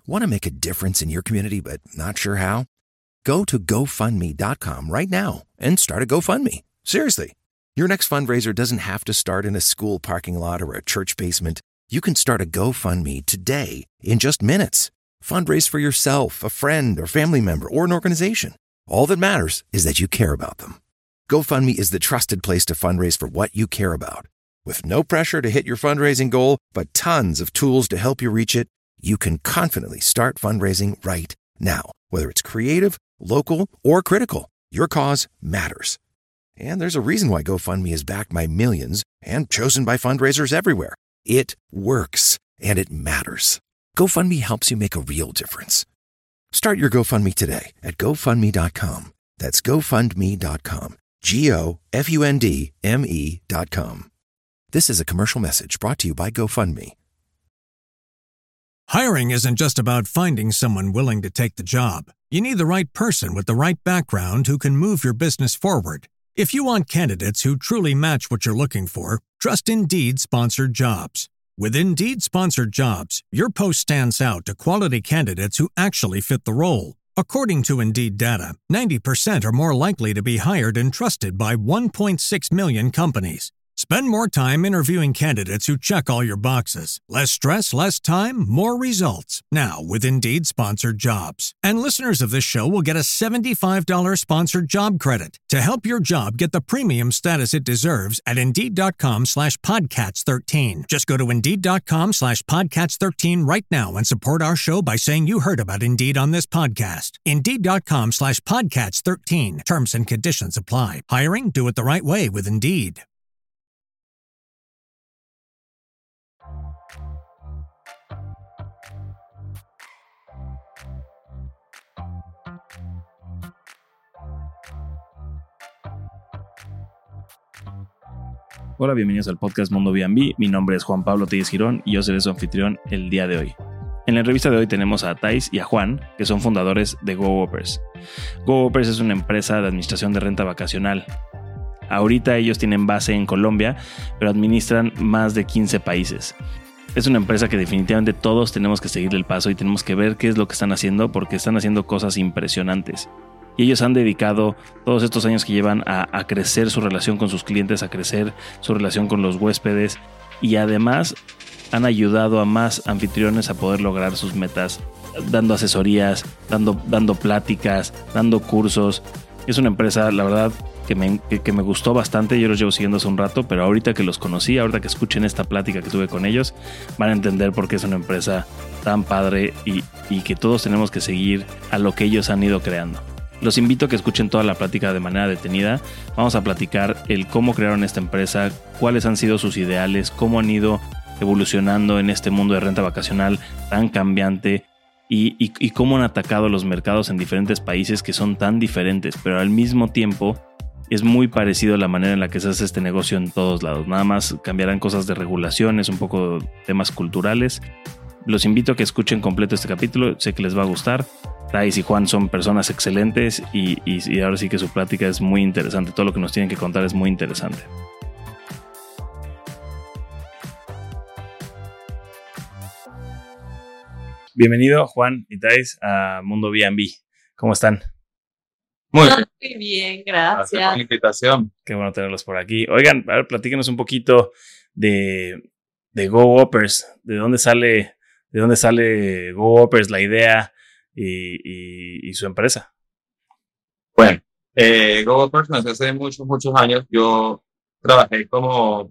Want to make a difference in your community but not sure how? Go to GoFundMe.com right now and start a GoFundMe. Seriously. Your next fundraiser doesn't have to start in a school parking lot or a church basement. You can start a GoFundMe today in just minutes. Fundraise for yourself, a friend, or family member, or an organization. All that matters is that you care about them. GoFundMe is the trusted place to fundraise for what you care about. With no pressure to hit your fundraising goal, but tons of tools to help you reach it, you can confidently start fundraising right now. Whether it's creative, local, or critical, your cause matters. And there's a reason why GoFundMe is backed by millions and chosen by fundraisers everywhere. It works, and it matters. GoFundMe helps you make a real difference. Start your GoFundMe today at GoFundMe.com. That's GoFundMe.com. GoFundMe.com. This is a commercial message brought to you by GoFundMe. Hiring isn't just about finding someone willing to take the job. You need the right person with the right background who can move your business forward. If you want candidates who truly match what you're looking for, trust Indeed Sponsored Jobs. With Indeed Sponsored Jobs, your post stands out to quality candidates who actually fit the role. According to Indeed data, 90% are more likely to be hired and trusted by 1.6 million companies. Spend more time interviewing candidates who check all your boxes. Less stress, less time, more results. Now with Indeed Sponsored Jobs. And listeners of this show will get a $75 sponsored job credit to help your job get the premium status it deserves at Indeed.com/Podcats13. Just go to Indeed.com/Podcats13 right now and support our show by saying you heard about Indeed on this podcast. Indeed.com/Podcats13. Terms and conditions apply. Hiring? Do it the right way with Indeed. Hola, bienvenidos al podcast Mundo B&B. Mi nombre es Juan Pablo Tellez Girón y yo seré su anfitrión el día de hoy. En la entrevista de hoy tenemos a Thais y a Juan, que son fundadores de GoOpers. GoOpers es una empresa de administración de renta vacacional. Ahorita ellos tienen base en Colombia, pero administran más de 15 países. Es una empresa que definitivamente todos tenemos que seguirle el paso y tenemos que ver qué es lo que están haciendo, porque están haciendo cosas impresionantes. Y ellos han dedicado todos estos años que llevan a crecer su relación con sus clientes, a crecer su relación con los huéspedes, y además han ayudado a más anfitriones a poder lograr sus metas, dando asesorías, dando pláticas, dando cursos. Es una empresa, la verdad, que me gustó bastante. Yo los llevo siguiendo hace un rato, pero ahorita que los conocí, ahorita que escuchen esta plática que tuve con ellos, van a entender por qué es una empresa tan padre y que todos tenemos que seguir a lo que ellos han ido creando. Los invito a que escuchen toda la plática de manera detenida. Vamos a platicar el cómo crearon esta empresa, cuáles han sido sus ideales, cómo han ido evolucionando en este mundo de renta vacacional tan cambiante y cómo han atacado los mercados en diferentes países que son tan diferentes, pero al mismo tiempo es muy parecido la manera en la que se hace este negocio en todos lados. Nada más cambiarán cosas de regulaciones, un poco temas culturales. Los invito a que escuchen completo este capítulo, sé que les va a gustar. Thais y Juan son personas excelentes y ahora sí que su plática es muy interesante. Todo lo que nos tienen que contar es muy interesante. Bienvenido Juan y Thais a Mundo B&B. ¿Cómo están? Muy bien, gracias. Gracias por la invitación. Qué bueno tenerlos por aquí. Oigan, a ver, platíquenos un poquito de GoOpers. ¿De dónde sale GoOpers, la idea y su empresa? Bueno, GoOpers nació hace muchos años. Yo trabajé como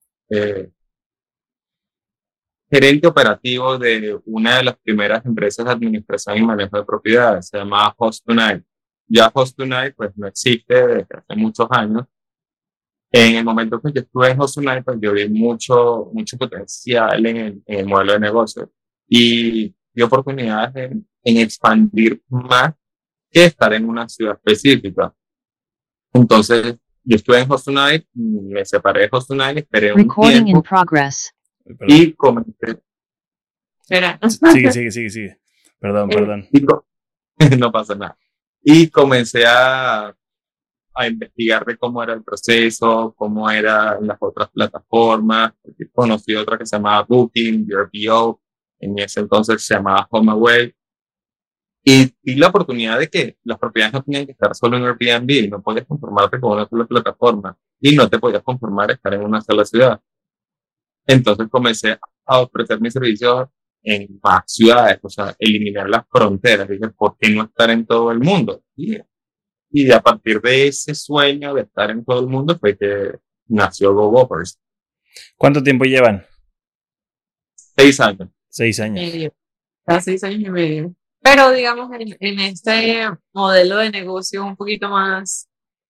gerente operativo de una de las primeras empresas de administración y manejo de propiedades. Se llamaba Host2Night. Ya Host2Night pues no existe desde hace muchos años. En el momento que yo estuve en Host2Night, pues yo vi mucho potencial en el modelo de negocio y vi oportunidades en expandir más que estar en una ciudad específica. Entonces, yo estuve en Host2Night, me separé de Host2Night, esperé un Recording tiempo in progress. y comencé. Espera. Sigue. Perdón. No pasa nada. Y comencé a investigar de cómo era el proceso, cómo era en las otras plataformas. Conocí otra que se llamaba Booking, VRBO. en ese entonces se llamaba HomeAway, y la oportunidad de que las propiedades no tenían que estar solo en Airbnb, no podías conformarte con una sola plataforma y no te podías conformar a estar en una sola ciudad. Entonces comencé a ofrecer mis servicios en más ciudades, o sea, eliminar las fronteras. Dije, ¿por qué no estar en todo el mundo? Y a partir de ese sueño de estar en todo el mundo fue que nació GoWoppers. ¿Cuánto tiempo llevan? 6 años. 6 años. Medio. Cada 6 años y medio. Pero digamos, en este modelo de negocio un poquito más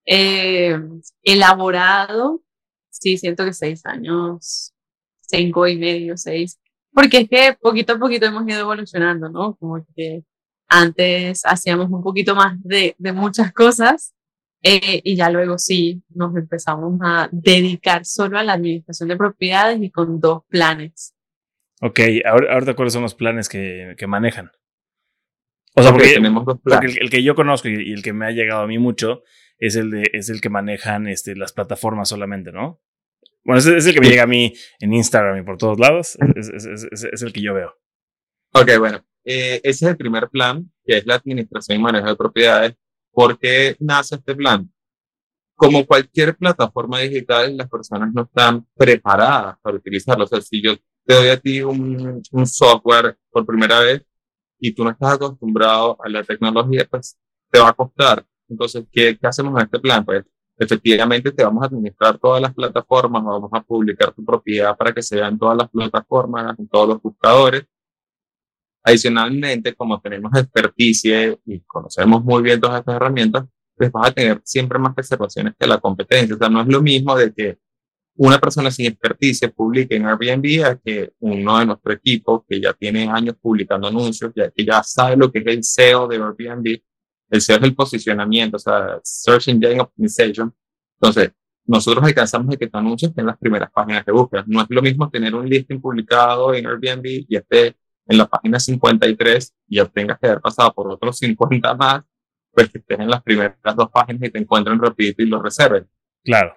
elaborado, sí, siento que 6 años, 5 y medio, 6. Porque es que poquito a poquito hemos ido evolucionando, ¿no? Como que antes hacíamos un poquito más de muchas cosas y ya luego sí nos empezamos a dedicar solo a la administración de propiedades y con 2 planes. Ok, ahorita cuáles son los planes que manejan. O sea, porque tenemos 2 planes. Porque el que yo conozco y el que me ha llegado a mí mucho es el que manejan las plataformas solamente, ¿no? Bueno, es el que me llega a mí en Instagram y por todos lados. Es el que yo veo. Ok, bueno. Ese es el primer plan, que es la administración y manejo de propiedades. ¿Por qué nace este plan? Como cualquier plataforma digital, las personas no están preparadas para utilizarlo. O sea, si yo te doy a ti un software por primera vez y tú no estás acostumbrado a la tecnología, pues te va a costar. Entonces, ¿qué hacemos en este plan? Pues efectivamente te vamos a administrar todas las plataformas, vamos a publicar tu propiedad para que se vean todas las plataformas, en todos los buscadores. Adicionalmente, como tenemos experticia y conocemos muy bien todas estas herramientas, pues vas a tener siempre más reservaciones que la competencia. O sea, no es lo mismo de que una persona sin experticia publique en Airbnb a que uno de nuestro equipo que ya tiene años publicando anuncios, que ya sabe lo que es el SEO de Airbnb. El SEO es el posicionamiento, o sea, Search Engine Optimization. Entonces, nosotros alcanzamos a que tu anuncio esté en las primeras páginas de búsqueda. No es lo mismo tener un listing publicado en Airbnb y esté en la página 53 y obtengas que haber pasado por otros 50 más, pues que estés en las primeras 2 páginas y te encuentren rapidito y lo reserven. Claro.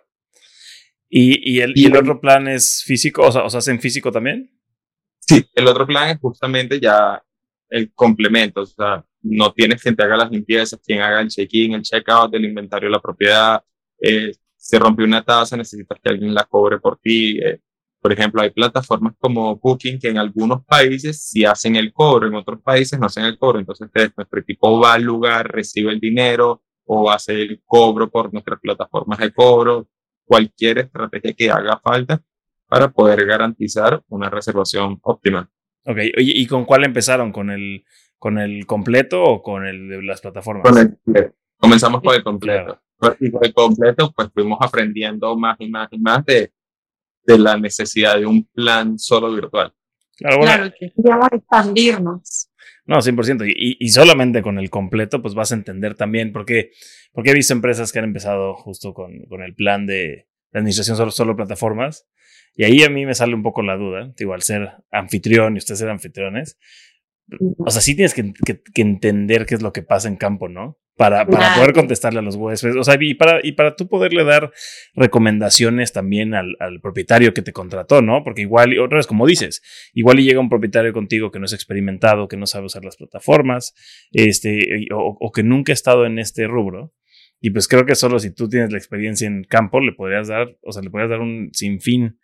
¿Y el otro plan es físico? O sea, ¿hacen físico también? Sí, el otro plan es justamente ya el complemento. O sea, no tienes quien te haga las limpiezas, quien haga el check-in, el check-out del inventario de la propiedad. Se rompió una taza, necesitas que alguien la cobre por ti. Por ejemplo, hay plataformas como Booking que en algunos países sí hacen el cobro, en otros países no hacen el cobro. Entonces, nuestro equipo va al lugar, recibe el dinero o hace el cobro por nuestras plataformas de cobro. Cualquier estrategia que haga falta para poder garantizar una reservación óptima. Ok, oye, ¿y con cuál empezaron? ¿Con el completo o con el de las plataformas? Con el completo. Comenzamos con el completo. Claro. Y con el completo, pues fuimos aprendiendo más y más y más de la necesidad de un plan solo virtual. Claro, bueno. Claro, que queríamos expandirnos. No, 100%. Y solamente con el completo, pues vas a entender también porque he visto empresas que han empezado justo con el plan de administración solo plataformas. Y ahí a mí me sale un poco la duda, digo, al ser anfitrión y ustedes ser anfitriones. O sea, sí tienes que entender qué es lo que pasa en campo, ¿no? Para poder contestarle a los huéspedes. O sea, y para tú poderle dar recomendaciones también al propietario que te contrató, ¿no? Porque igual, otra vez, como dices, igual y llega un propietario contigo que no es experimentado, que no sabe usar las plataformas, o que nunca ha estado en este rubro. Y pues creo que solo si tú tienes la experiencia en campo, le podrías dar un sinfín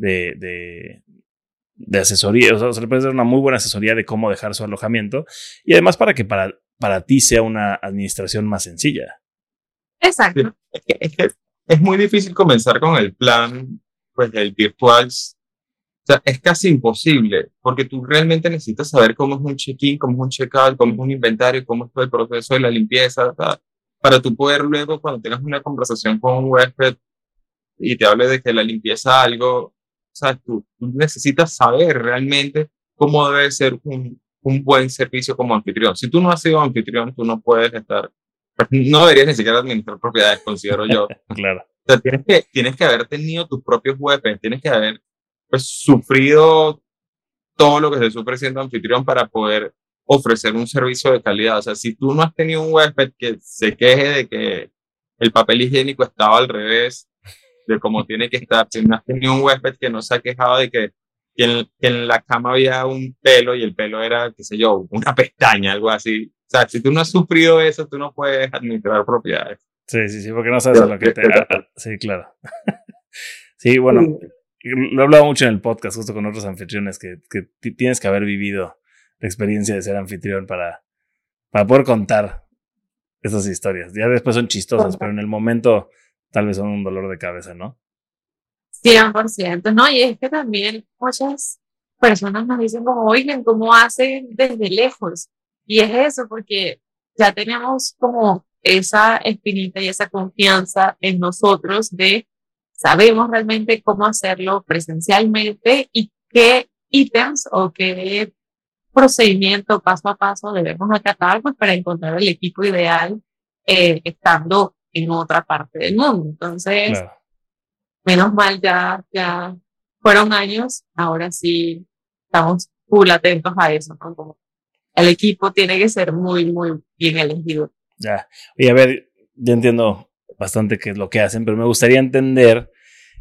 de asesoría, o sea, le puedes dar una muy buena asesoría de cómo dejar su alojamiento y además para que para ti sea una administración más sencilla. Exacto. Es muy difícil comenzar con el plan, pues el virtual. O sea, es casi imposible porque tú realmente necesitas saber cómo es un check-in, cómo es un check-out, cómo es un inventario, cómo es todo el proceso de la limpieza, ¿verdad? Para tú poder luego, cuando tengas una conversación con un huésped y te hable de que la limpieza algo, o sea, tú necesitas saber realmente cómo debe ser un buen servicio como anfitrión. Si tú no has sido anfitrión, tú no puedes estar, pues no deberías ni siquiera administrar propiedades, considero yo. Claro. O sea, tienes que haber tenido tus propios huéspedes, tienes que haber pues sufrido todo lo que se sufre siendo anfitrión para poder ofrecer un servicio de calidad. O sea, si tú no has tenido un huésped que se queje de que el papel higiénico estaba al revés de cómo tiene que estar, si no has tenido un huésped que no se ha quejado de que que en la cama había un pelo y el pelo era, qué sé yo, una pestaña, algo así. O sea, si tú no has sufrido eso, tú no puedes administrar propiedades. Sí, porque no sabes a lo que te... sí, claro. Sí, bueno, lo he hablado mucho en el podcast, justo con otros anfitriones, que tienes que haber vivido la experiencia de ser anfitrión para poder contar esas historias. Ya después son chistosas, pero en el momento tal vez son un dolor de cabeza, ¿no? 100%, ¿no? Y es que también muchas personas nos dicen como, oigan, ¿cómo hacen desde lejos? Y es eso, porque ya tenemos como esa espinita y esa confianza en nosotros de sabemos realmente cómo hacerlo presencialmente y qué ítems o qué procedimiento paso a paso debemos acatar pues, para encontrar el equipo ideal estando en otra parte del mundo. Entonces, Claro. menos mal ya fueron años, ahora sí estamos full atentos a eso, ¿no? Como el equipo tiene que ser muy, muy bien elegido. Ya. Oye, a ver, ya entiendo bastante qué es lo que hacen, pero me gustaría entender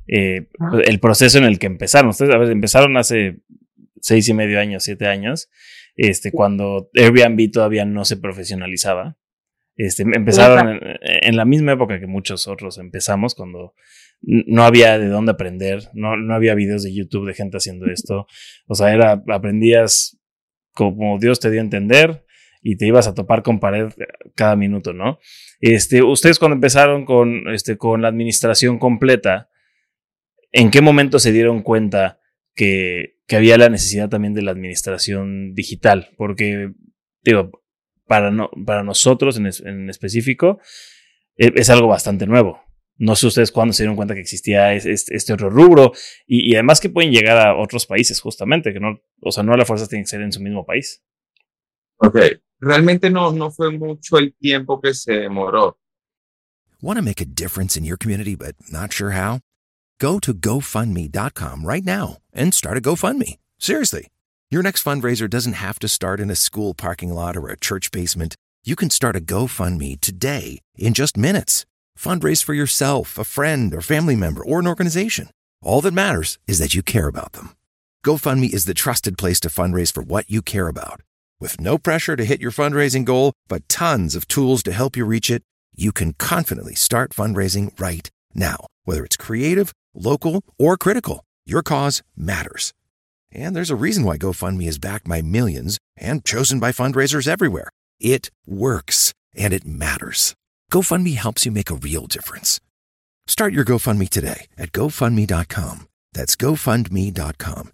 el proceso en el que empezaron. Ustedes, a ver, empezaron hace 6 y medio años, 7 años, cuando Airbnb todavía no se profesionalizaba. Empezaron en la misma época que muchos otros empezamos, cuando no había de dónde aprender, no había videos de YouTube de gente haciendo esto. O sea, aprendías como Dios te dio a entender y te ibas a topar con pared cada minuto, ¿no? Ustedes cuando empezaron con la administración completa, ¿en qué momento se dieron cuenta que había la necesidad también de la administración digital? Porque, digo, para nosotros en específico, es algo bastante nuevo. No sé ustedes cuándo se dieron cuenta que existía este otro rubro y además que pueden llegar a otros países justamente, que no, o sea, no a la fuerza tienen que ser en su mismo país. Ok, realmente no fue mucho el tiempo que se demoró. Want to make a difference in your community but not sure how? Go to GoFundMe.com right now and start a GoFundMe. Seriously. Your next fundraiser doesn't have to start in a school parking lot or a church basement. You can start a GoFundMe today in just minutes. Fundraise for yourself, a friend, or family member, or an organization. All that matters is that you care about them. GoFundMe is the trusted place to fundraise for what you care about. With no pressure to hit your fundraising goal, but tons of tools to help you reach it, you can confidently start fundraising right now. Whether it's creative, local, or critical, your cause matters. And there's a reason why GoFundMe is backed by millions and chosen by fundraisers everywhere. It works, and it matters. GoFundMe helps you make a real difference. Start your GoFundMe today at GoFundMe.com. That's GoFundMe.com.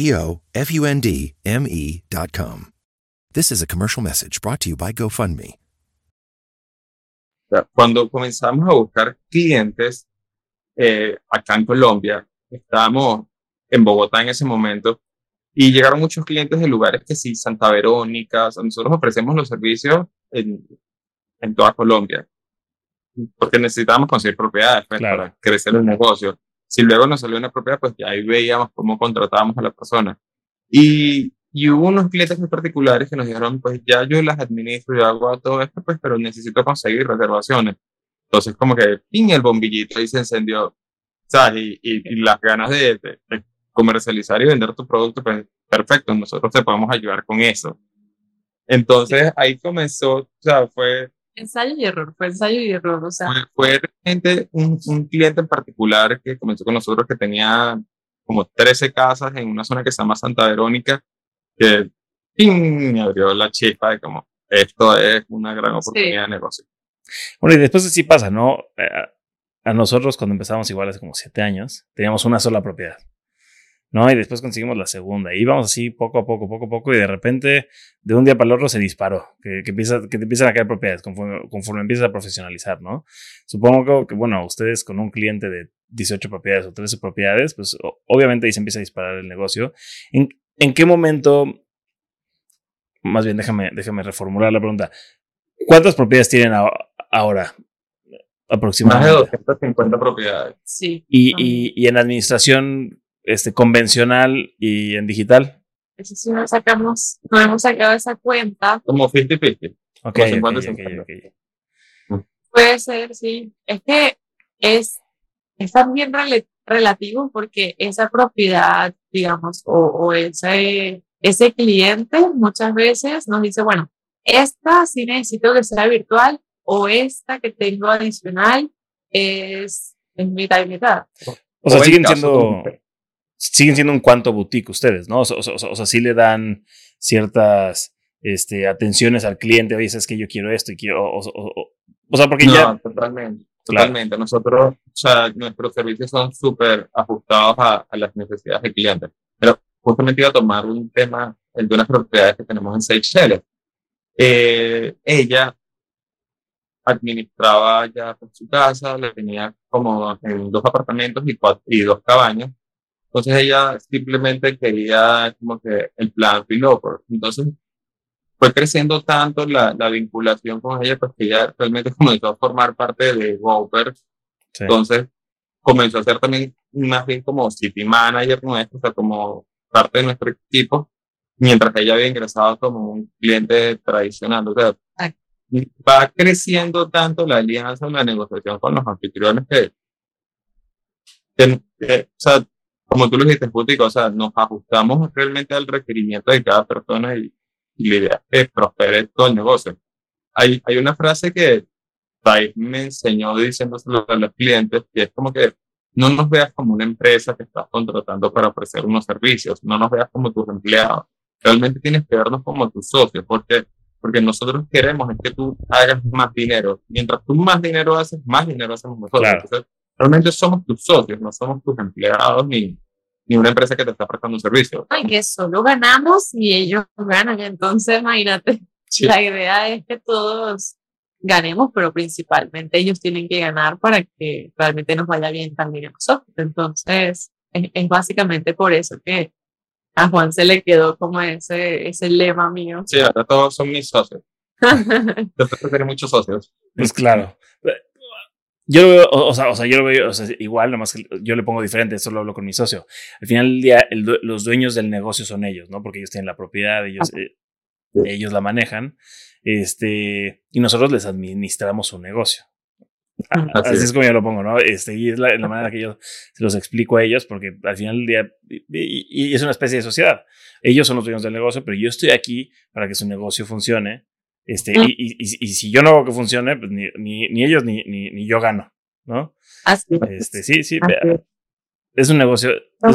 GoFundMe.com. This is a commercial message brought to you by GoFundMe. Cuando comenzamos a buscar clientes acá en Colombia, estábamos en Bogotá en ese momento, y llegaron muchos clientes de lugares que sí, Santa Verónica. O sea, nosotros ofrecemos los servicios en toda Colombia, porque necesitábamos conseguir propiedades pues, Claro. para crecer el negocio. Si luego nos salió una propiedad, pues ya ahí veíamos cómo contratábamos a la persona. Y hubo unos clientes muy particulares que nos dijeron, pues ya yo las administro, yo hago todo esto, pues, pero necesito conseguir reservaciones. Entonces como que ¡ping! El bombillito ahí se encendió. ¿Sabes? Y las ganas de comercializar y vender tu producto, pues perfecto, nosotros te podemos ayudar con eso. Entonces ahí comenzó, o sea, fue Ensayo y error, fue ensayo y error, o sea, fue realmente un cliente en particular que comenzó con nosotros que tenía como 13 casas en una zona que se llama Santa Verónica, que ¡ping! Me abrió la chispa de como esto es una gran oportunidad de negocio. Bueno, y después sí pasa, ¿no? A nosotros cuando empezamos igual hace como 7 años, teníamos una sola propiedad, ¿no? Y después conseguimos la segunda. Y íbamos así poco a poco, y de repente, de un día para el otro se disparó, que te empiezan a caer propiedades conforme empiezas a profesionalizar, ¿no? Supongo que, bueno, ustedes con un cliente de 18 propiedades o 13 propiedades, pues obviamente ahí se empieza a disparar el negocio. ¿En qué momento, más bien déjame reformular la pregunta, ¿cuántas propiedades tienen ahora? Aproximadamente. Más de 250 propiedades. sí. Y en administración convencional y en digital. Eso sí no hemos sacado esa cuenta. Como 50-50. Ok. Como 50-50. Puede ser, sí. Es que es también relativo porque esa propiedad, digamos, o ese cliente muchas veces nos dice, bueno, esta sí necesito que sea virtual o esta que tengo adicional es mitad y mitad. O sea, siguen siendo un cuanto boutique ustedes, ¿no? O sea, sí le dan ciertas atenciones al cliente. Oye, es que yo quiero esto y quiero... O sea, porque ya... Totalmente. Claro. Totalmente. Nosotros, o sea, nuestros servicios son súper ajustados a las necesidades del cliente. Pero justamente iba a tomar un tema de unas propiedades que tenemos en Seychelles. Ella administraba ya por su casa, le tenía como en 2 apartamentos y 2 cabañas. Entonces ella simplemente quería como que el plan developer. Entonces fue creciendo tanto la vinculación con ella, pues que ella realmente comenzó a formar parte de GoPer. Sí. Entonces comenzó a ser también más bien como city manager nuestro, o sea, como parte de nuestro equipo, mientras ella había ingresado como un cliente tradicional. O sea, va creciendo tanto la alianza, la negociación con los anfitriones o sea, como tú lo dijiste, Putica, o sea, nos ajustamos realmente al requerimiento de cada persona y la idea es que prospere todo el negocio. Hay una frase que Thais me enseñó diciéndoselo a los clientes, y es como que no nos veas como una empresa que estás contratando para ofrecer unos servicios, no nos veas como tus empleados. Realmente tienes que vernos como tus socios, porque nosotros queremos es que tú hagas más dinero. Mientras tú más dinero haces, más dinero hacemos nosotros. Claro. Entonces, realmente somos tus socios, no somos tus empleados ni una empresa que te está prestando un servicio. Ay, que solo ganamos y ellos ganan. Entonces, imagínate, Sí. la idea es que todos ganemos, pero principalmente ellos tienen que ganar para que realmente nos vaya bien también a nosotros. Entonces, es básicamente por eso que a Juan se le quedó como ese lema mío. Sí, ahora todos son mis socios. Después de tener muchos socios. Pues claro. Yo lo veo, o sea, yo lo veo, o sea, igual, nomás que yo le pongo diferente, esto lo hablo con mi socio. Al final del día, los dueños del negocio son ellos, ¿no? Porque ellos tienen la propiedad, ellos la manejan, y nosotros les administramos su negocio. Así es como yo lo pongo, ¿no? Y es la manera que yo se los explico a ellos, porque al final del día, y es una especie de sociedad. Ellos son los dueños del negocio, pero yo estoy aquí para que su negocio funcione. Y si yo no hago que funcione, pues ni ellos ni yo gano, ¿no? Así Sí, es un negocio.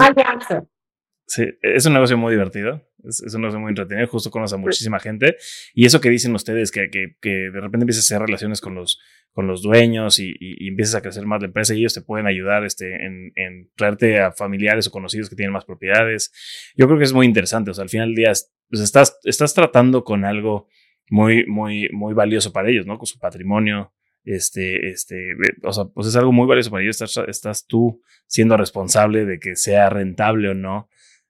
Sí, es un negocio muy divertido. Es un negocio muy entretenido. Justo conoce a muchísima gente. Y eso que dicen ustedes, que de repente empiezas a hacer relaciones con los dueños y empiezas a crecer más la empresa, y ellos te pueden ayudar en traerte a familiares o conocidos que tienen más propiedades. Yo creo que es muy interesante. O sea, al final del día, pues estás tratando con algo muy, muy, muy valioso para ellos, ¿no? Con su patrimonio. O sea, pues es algo muy valioso para ellos. Estás tú siendo responsable de que sea rentable o no.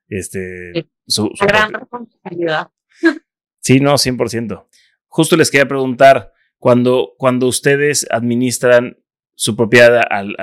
Su gran responsabilidad. Sí, no, 100%. Justo les quería preguntar, cuando ustedes administran su propiedad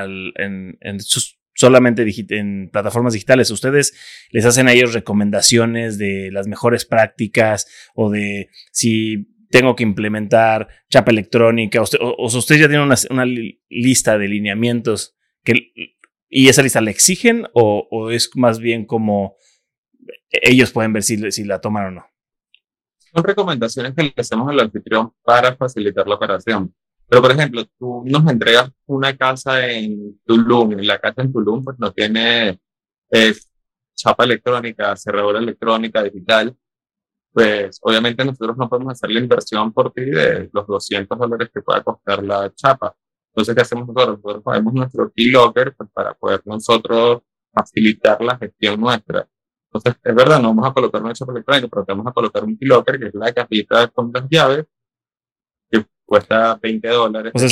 solamente en plataformas digitales, ¿ustedes les hacen a ellos recomendaciones de las mejores prácticas o de si tengo que implementar chapa electrónica? O ustedes ya tienen una lista de lineamientos y esa lista la exigen o es más bien como ellos pueden ver si la toman o no? Son recomendaciones que le hacemos al anfitrión para facilitar la operación. Pero, por ejemplo, tú nos entregas una casa en Tulum, y la casa en Tulum pues no tiene chapa electrónica, cerradura electrónica, digital. Pues obviamente nosotros no podemos hacer la inversión por ti de los $200 que pueda costar la chapa. Entonces, ¿qué hacemos nosotros? Nosotros ponemos nuestro keylogger pues, para poder nosotros facilitar la gestión nuestra. Entonces, es verdad, no vamos a colocar una chapa electrónica, pero te vamos a colocar un keylogger, que es la cajita con las llaves, que cuesta $20. O sea,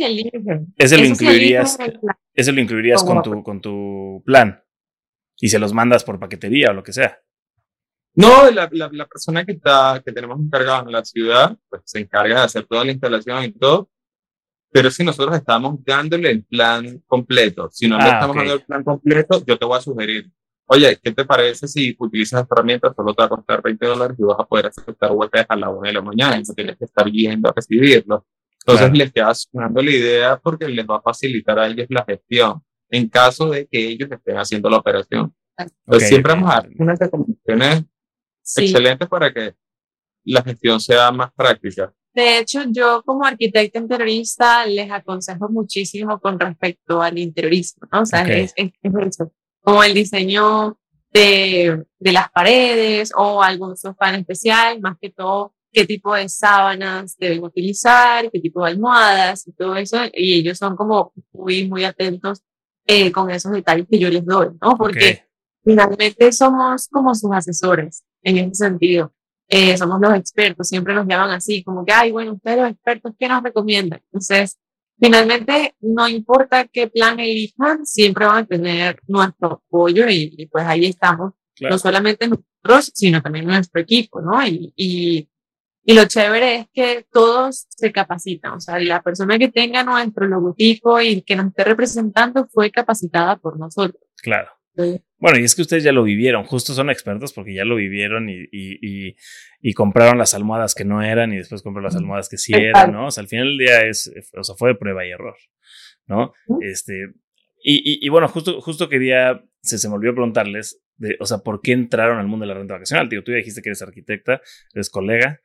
ese lo incluirías con tu plan y se los mandas por paquetería o lo que sea. No, la persona que tenemos encargada en la ciudad, pues se encarga de hacer toda la instalación y todo, pero si nosotros estamos dándole el plan completo, si no le estamos dando el plan completo, yo te voy a sugerir, oye, ¿qué te parece si utilizas esta herramienta? Solo te va a costar $20 y vas a poder aceptar huecas a la 1 de la mañana, no tienes que estar yendo a recibirlo. Entonces les queda sonando la idea porque les va a facilitar a ellos la gestión. en caso de que ellos estén haciendo la operación. Entonces, Ok, siempre ok, vamos a dar entiendo. unas recomendaciones Sí. excelentes para que la gestión sea más práctica. De hecho, yo como arquitecta interiorista les aconsejo muchísimo con respecto al interiorismo, ¿no? O sea, Ok. es eso, como el diseño de las paredes o algún sofá en especial, más que todo, qué tipo de sábanas deben utilizar, qué tipo de almohadas y todo eso, y ellos son como muy, muy atentos con esos detalles que yo les doy, ¿no? Porque Ok. finalmente somos como sus asesores en ese sentido. Somos los expertos, siempre nos llaman así, como que, ay, bueno, ustedes los expertos, ¿qué nos recomiendan? Entonces, finalmente, no importa qué plan elijan, siempre van a tener nuestro apoyo y pues ahí estamos, no Claro. solamente nosotros, sino también nuestro equipo, ¿no? Y lo chévere es que todos se capacitan, o sea, la persona que tenga nuestro logotipo y que nos esté representando fue capacitada por nosotros. Claro. Entonces, Bueno, y es que ustedes ya lo vivieron, justo son expertos porque ya lo vivieron y compraron las almohadas que no eran y después compraron las almohadas que sí eran, ¿no? O sea, al final del día fue de prueba y error, ¿no? Y bueno, justo quería, se me olvidó preguntarles, o sea, ¿por qué entraron al mundo de la renta vacacional? Digo, tú ya dijiste que eres arquitecta, eres colega.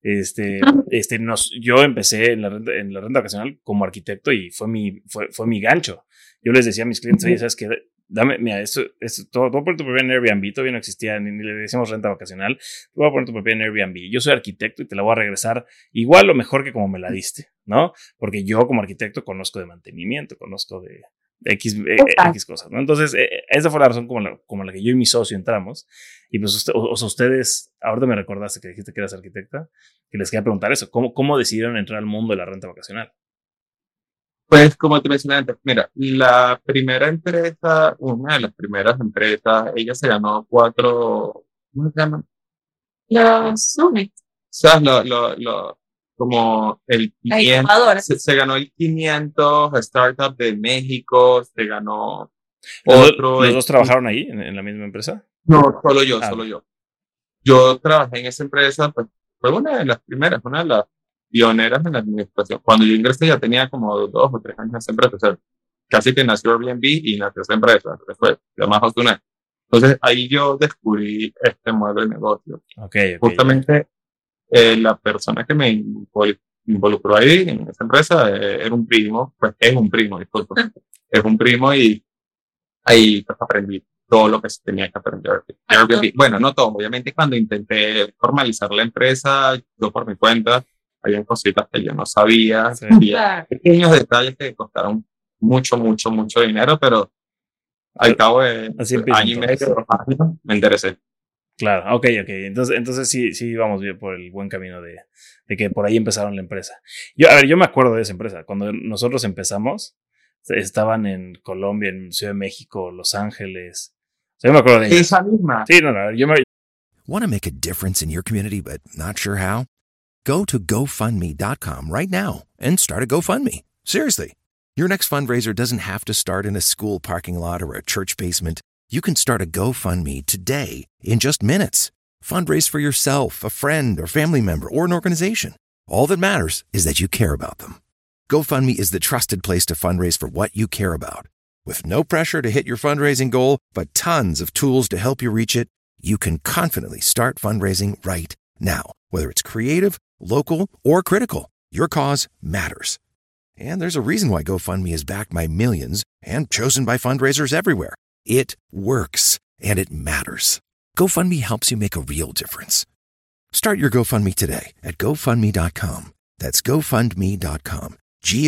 Yo empecé en la renta vacacional como arquitecto y fue mi gancho. Yo les decía a mis clientes, oye, ¿sabes qué? Dame, mira, tú vas a poner tu propia en Airbnb, todavía no existía, ni le decíamos renta vacacional, tú vas a poner tu propia en Airbnb, yo soy arquitecto y te la voy a regresar igual o mejor que como me la diste, ¿no? Porque yo como arquitecto conozco de mantenimiento, conozco de X cosas, ¿no? Entonces, esa fue la razón como la que yo y mi socio entramos, y pues ustedes, ahorita me recordaste que dijiste que eras arquitecta, que les quería preguntar eso, ¿cómo decidieron entrar al mundo de la renta vacacional? Pues como te mencioné antes, mira, la primera empresa, una de las primeras empresas, ella se ganó 4, ¿cómo se llama? los Summit, ¿Sabes? Como el las 500, incubadoras. se ganó el 500 Startup de México, se ganó ¿Los otro. dos trabajaron ahí, en la misma empresa? No, solo yo, Ah, solo yo. Yo trabajé en esa empresa, pues fue una de las primeras, una de las pioneras en la administración. Cuando yo ingresé ya tenía como 2 o 3 años en esa empresa, o sea, casi que nació Airbnb y nació esa empresa, después se llama Hostuna. Entonces ahí yo descubrí este modelo de negocio. ok. Justamente la persona que me involucró ahí en esa empresa era un primo, pues es un primo, disculpa, es un primo y ahí pues aprendí todo lo que se tenía que aprender de Airbnb. Bueno, no todo, obviamente cuando intenté formalizar la empresa, yo por mi cuenta, había cositas que yo no sabía, Sí. había pequeños detalles que costaron mucho, mucho, mucho dinero, pero al cabo de Así empiezan año y todos. medio, 2 años, me interesé. Claro, ok. Entonces sí vamos bien por el buen camino de que por ahí empezaron la empresa. Yo me acuerdo de esa empresa. Cuando nosotros empezamos, estaban en Colombia, en Ciudad de México, Los Ángeles. O sea, yo me acuerdo de ellos. Esa misma. Sí, no, yo me... Want to make a difference in your community but not sure how? Go to GoFundMe.com right now and start a GoFundMe. Seriously. Your next fundraiser doesn't have to start in a school parking lot or a church basement. You can start a GoFundMe today in just minutes. Fundraise for yourself, a friend, or family member, or an organization. All that matters is that you care about them. GoFundMe is the trusted place to fundraise for what you care about. With no pressure to hit your fundraising goal, but tons of tools to help you reach it, you can confidently start fundraising right now. Whether it's creative, local, or critical, your cause matters. And there's a reason why GoFundMe is backed by millions and chosen by fundraisers everywhere. It works, and it matters. GoFundMe helps you make a real difference. Start your GoFundMe today at GoFundMe.com. That's GoFundMe.com.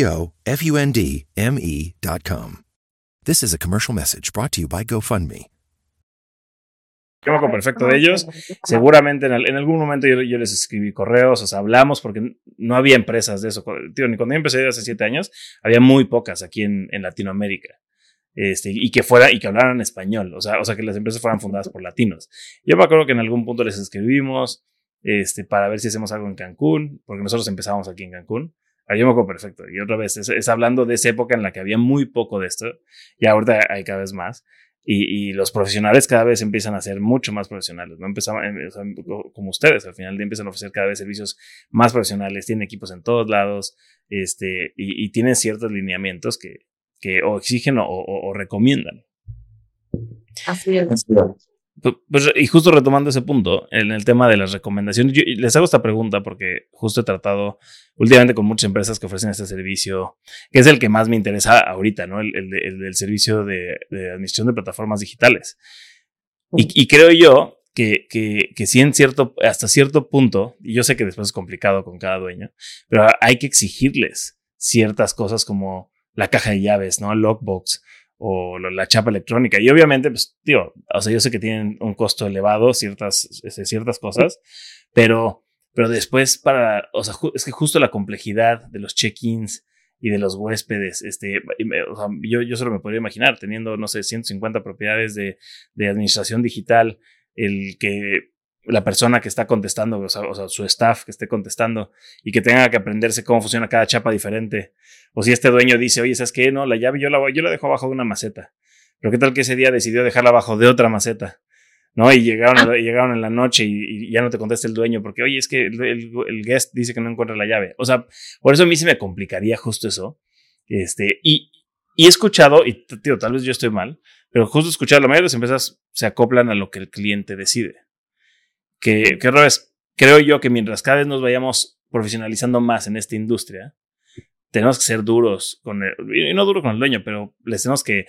GoFundMe.com. This is a commercial message brought to you by GoFundMe. Yo me acuerdo perfecto de ellos. Seguramente en algún momento yo les escribí correos, o sea, hablamos porque no había empresas de eso. Tío, ni cuando yo empecé hace 7 años, había muy pocas aquí en Latinoamérica. Y que hablaran español, o sea, que las empresas fueran fundadas por latinos. Yo me acuerdo que en algún punto les escribimos para ver si hacemos algo en Cancún, porque nosotros empezamos aquí en Cancún. Yo me acuerdo perfecto. Y otra vez, es hablando de esa época en la que había muy poco de esto, y ahorita hay cada vez más. Y los profesionales cada vez empiezan a ser mucho más profesionales, ¿no? Como ustedes, al final empiezan a ofrecer cada vez servicios más profesionales, tienen equipos en todos lados, y tienen ciertos lineamientos que que o exigen o recomiendan. Así es. Pues, y justo retomando ese punto, en el tema de las recomendaciones, yo les hago esta pregunta porque justo he tratado últimamente con muchas empresas que ofrecen este servicio, que es el que más me interesa ahorita, ¿no? El del servicio de administración de plataformas digitales. Y creo yo que sí, hasta cierto punto, y yo sé que después es complicado con cada dueño, pero hay que exigirles ciertas cosas como la caja de llaves, ¿no? El lockbox o la chapa electrónica. Y obviamente, pues, tío, o sea, yo sé que tienen un costo elevado ciertas cosas, pero después o sea, es que justo la complejidad de los check-ins y de los huéspedes, o sea, yo solo me podría imaginar teniendo, no sé, 150 propiedades de administración digital, el que la persona que está contestando, o sea, su staff que esté contestando y que tenga que aprenderse cómo funciona cada chapa diferente. O si este dueño dice, oye, ¿sabes qué? No, la llave yo la dejo abajo de una maceta. Pero ¿qué tal que ese día decidió dejarla abajo de otra maceta? ¿No? Y llegaron en la noche y ya no te contesta el dueño porque, oye, es que el guest dice que no encuentra la llave. O sea, por eso a mí se me complicaría justo eso. Y he escuchado, y tío, tal vez yo estoy mal, pero justo he escuchado, la mayoría de las empresas se acoplan a lo que el cliente decide. Que al revés, creo yo que mientras cada vez nos vayamos profesionalizando más en esta industria, tenemos que ser duros y no duro con el dueño, pero les tenemos que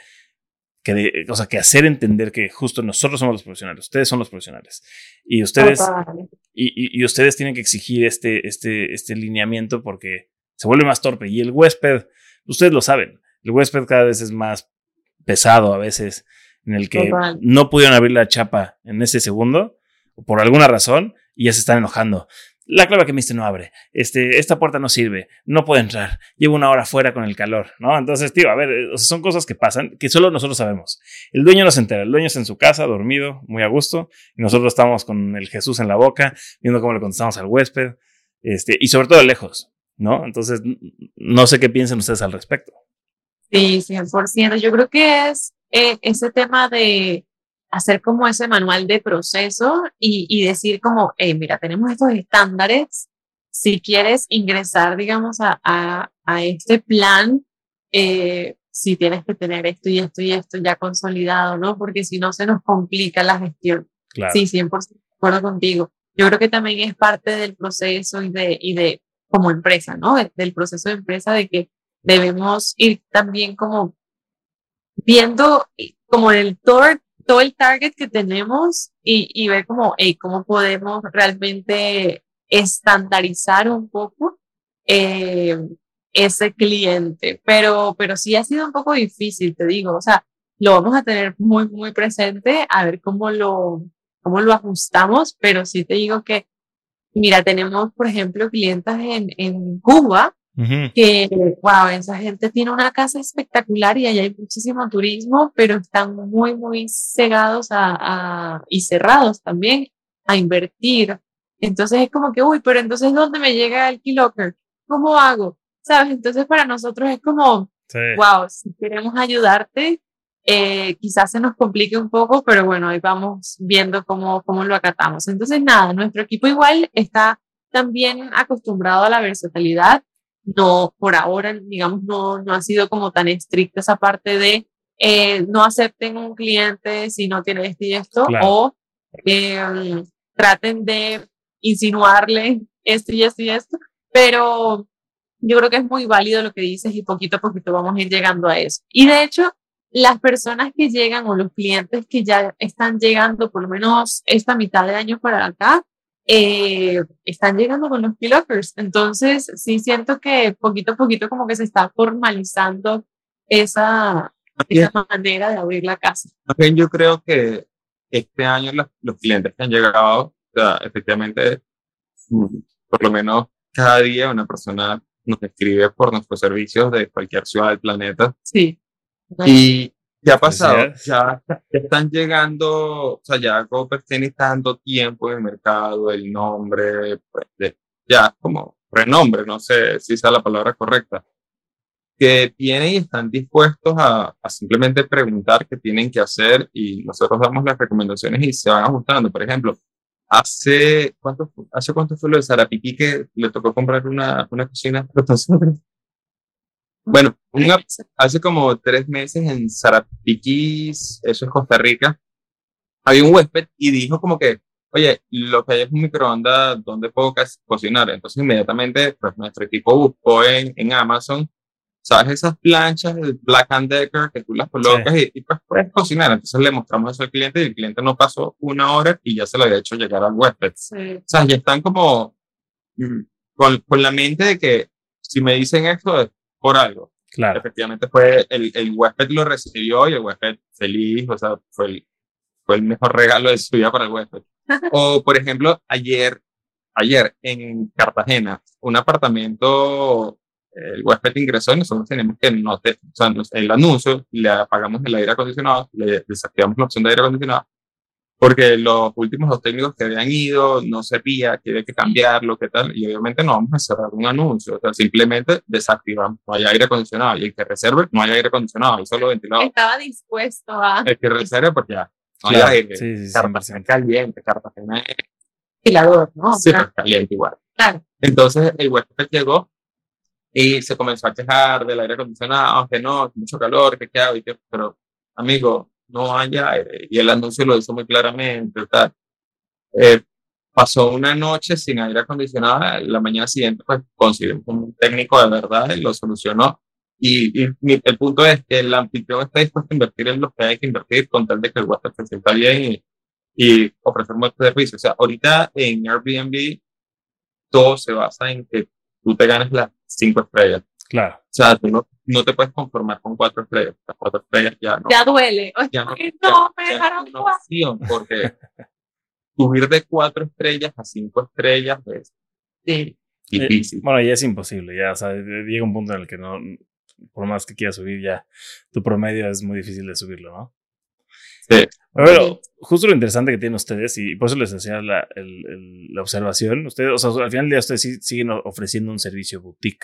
hacer entender que justo nosotros somos los profesionales, ustedes son los profesionales y ustedes y ustedes tienen que exigir este lineamiento porque se vuelve más torpe. Y el huésped, ustedes lo saben, el huésped cada vez es más pesado a veces, en el que no pudieron abrir la chapa en ese segundo por alguna razón y ya se están enojando. La clave que me diste no abre. Esta puerta no sirve. No puedo entrar. Llevo una hora fuera con el calor, ¿no? Entonces, tío, a ver, son cosas que pasan que solo nosotros sabemos. El dueño no se entera. El dueño está en su casa, dormido, muy a gusto. Y nosotros estamos con el Jesús en la boca, viendo cómo le contestamos al huésped. Y sobre todo lejos, ¿no? Entonces, no sé qué piensan ustedes al respecto. Sí, 100%. Yo creo que es ese tema de hacer como ese manual de proceso y decir como, mira, tenemos estos estándares, si quieres ingresar, digamos, a este plan, si tienes que tener esto y esto y esto ya consolidado, ¿no? Porque si no se nos complica la gestión. Claro. Sí, 100% de acuerdo contigo. Yo creo que también es parte del proceso y de como empresa, ¿no? Del proceso de empresa de que debemos ir también como viendo como todo el target que tenemos y ver como, cómo podemos realmente estandarizar un poco ese cliente. Pero sí ha sido un poco difícil, te digo. O sea, lo vamos a tener muy, muy presente a ver cómo lo ajustamos. Pero sí te digo que, mira, tenemos, por ejemplo, clientes en Cuba. Uh-huh. Que, wow, esa gente tiene una casa espectacular y allá hay muchísimo turismo, pero están muy, muy cegados y cerrados también a invertir. Entonces es como que, uy, pero entonces ¿dónde me llega el Keylocker? ¿Cómo hago? ¿Sabes? Entonces para nosotros es como, sí, wow, si queremos ayudarte, quizás se nos complique un poco, pero bueno, ahí vamos viendo cómo lo acatamos. Entonces nada, nuestro equipo igual está también acostumbrado a la versatilidad. No, por ahora, digamos, no ha sido como tan estricta esa parte de no acepten un cliente si no tiene esto y esto, claro, o traten de insinuarle esto y esto y esto, pero yo creo que es muy válido lo que dices y poquito a poquito vamos a ir llegando a eso. Y de hecho, las personas que llegan o los clientes que ya están llegando, por lo menos esta mitad de año para acá, están llegando con los Keylockers. Entonces sí siento que poquito a poquito como que se está formalizando esa manera de abrir la casa. Okay, yo creo que este año los clientes que han llegado, o sea, efectivamente, por lo menos cada día una persona nos escribe por nuestros servicios de cualquier ciudad del planeta. Sí. Y ¿qué ha pasado? Ya están llegando, o sea, ya Gopers tiene tanto tiempo en el mercado, el nombre, pues, ya como renombre, no sé si esa es la palabra correcta, que tienen y están dispuestos a simplemente preguntar qué tienen que hacer y nosotros damos las recomendaciones y se van ajustando. Por ejemplo, ¿hace cuánto fue lo de Sarapiquí que le tocó comprar una cocina para nosotros? Bueno, hace como 3 meses en Sarapiquis, eso es Costa Rica, había un huésped y dijo como que, oye, lo que hay es un microondas donde puedo cocinar. Entonces inmediatamente pues nuestro equipo buscó en Amazon, ¿sabes? Esas planchas de Black and Decker que tú las colocas y pues puedes cocinar. Entonces le mostramos eso al cliente y el cliente no pasó 1 hora y ya se lo había hecho llegar al huésped. Sí. O sea, ya están como con la mente de que si me dicen esto es por algo. Claro. Efectivamente fue el huésped lo recibió y el huésped feliz, o sea, fue el mejor regalo de su vida para el huésped. O, por ejemplo, ayer en Cartagena, un apartamento, el huésped ingresó y nosotros tenemos que o sea, el anuncio, le apagamos el aire acondicionado, le desactivamos la opción de aire acondicionado, porque los últimos 2 técnicos que habían ido no servía, quiere que cambiarlo, qué tal, y obviamente no vamos a cerrar un anuncio, o sea, simplemente desactivamos, no hay aire acondicionado, y el que reserve, no hay aire acondicionado, hay solo ventilador. Estaba dispuesto a... El que reserve, porque ya, no Claro, hay aire, sí, Cartagena es caliente, Cartagena es ventilador, ¿no? súper caliente igual. Claro. Entonces el huésped llegó y se comenzó a quejar del aire acondicionado, que no, mucho calor, que qué hago, pero amigo, no hay aire. Y el anuncio lo hizo muy claramente. Tal. Pasó una noche sin aire acondicionado, la mañana siguiente pues consiguió un técnico de verdad y lo solucionó. Y el punto es que el anfitrión está dispuesto a invertir en lo que hay que invertir con tal de que el huésped se sienta bien y ofrecer un buen servicio. O sea, ahorita en Airbnb todo se basa en que tú te ganes las 5 estrellas. Claro. O sea, tú no te puedes conformar con 4 estrellas. Las 4 estrellas ya no. Ya duele. Ya no, Me dejaron es una opción, porque subir de 4 estrellas a 5 estrellas es difícil. Bueno, ya es imposible. Ya, o sea, llega un punto en el que no, por más que quieras subir, ya tu promedio es muy difícil de subirlo, ¿no? Sí. Pero justo lo interesante que tienen ustedes, y por eso les hacía la observación, ustedes, o sea, al final del día ustedes siguen ofreciendo un servicio boutique,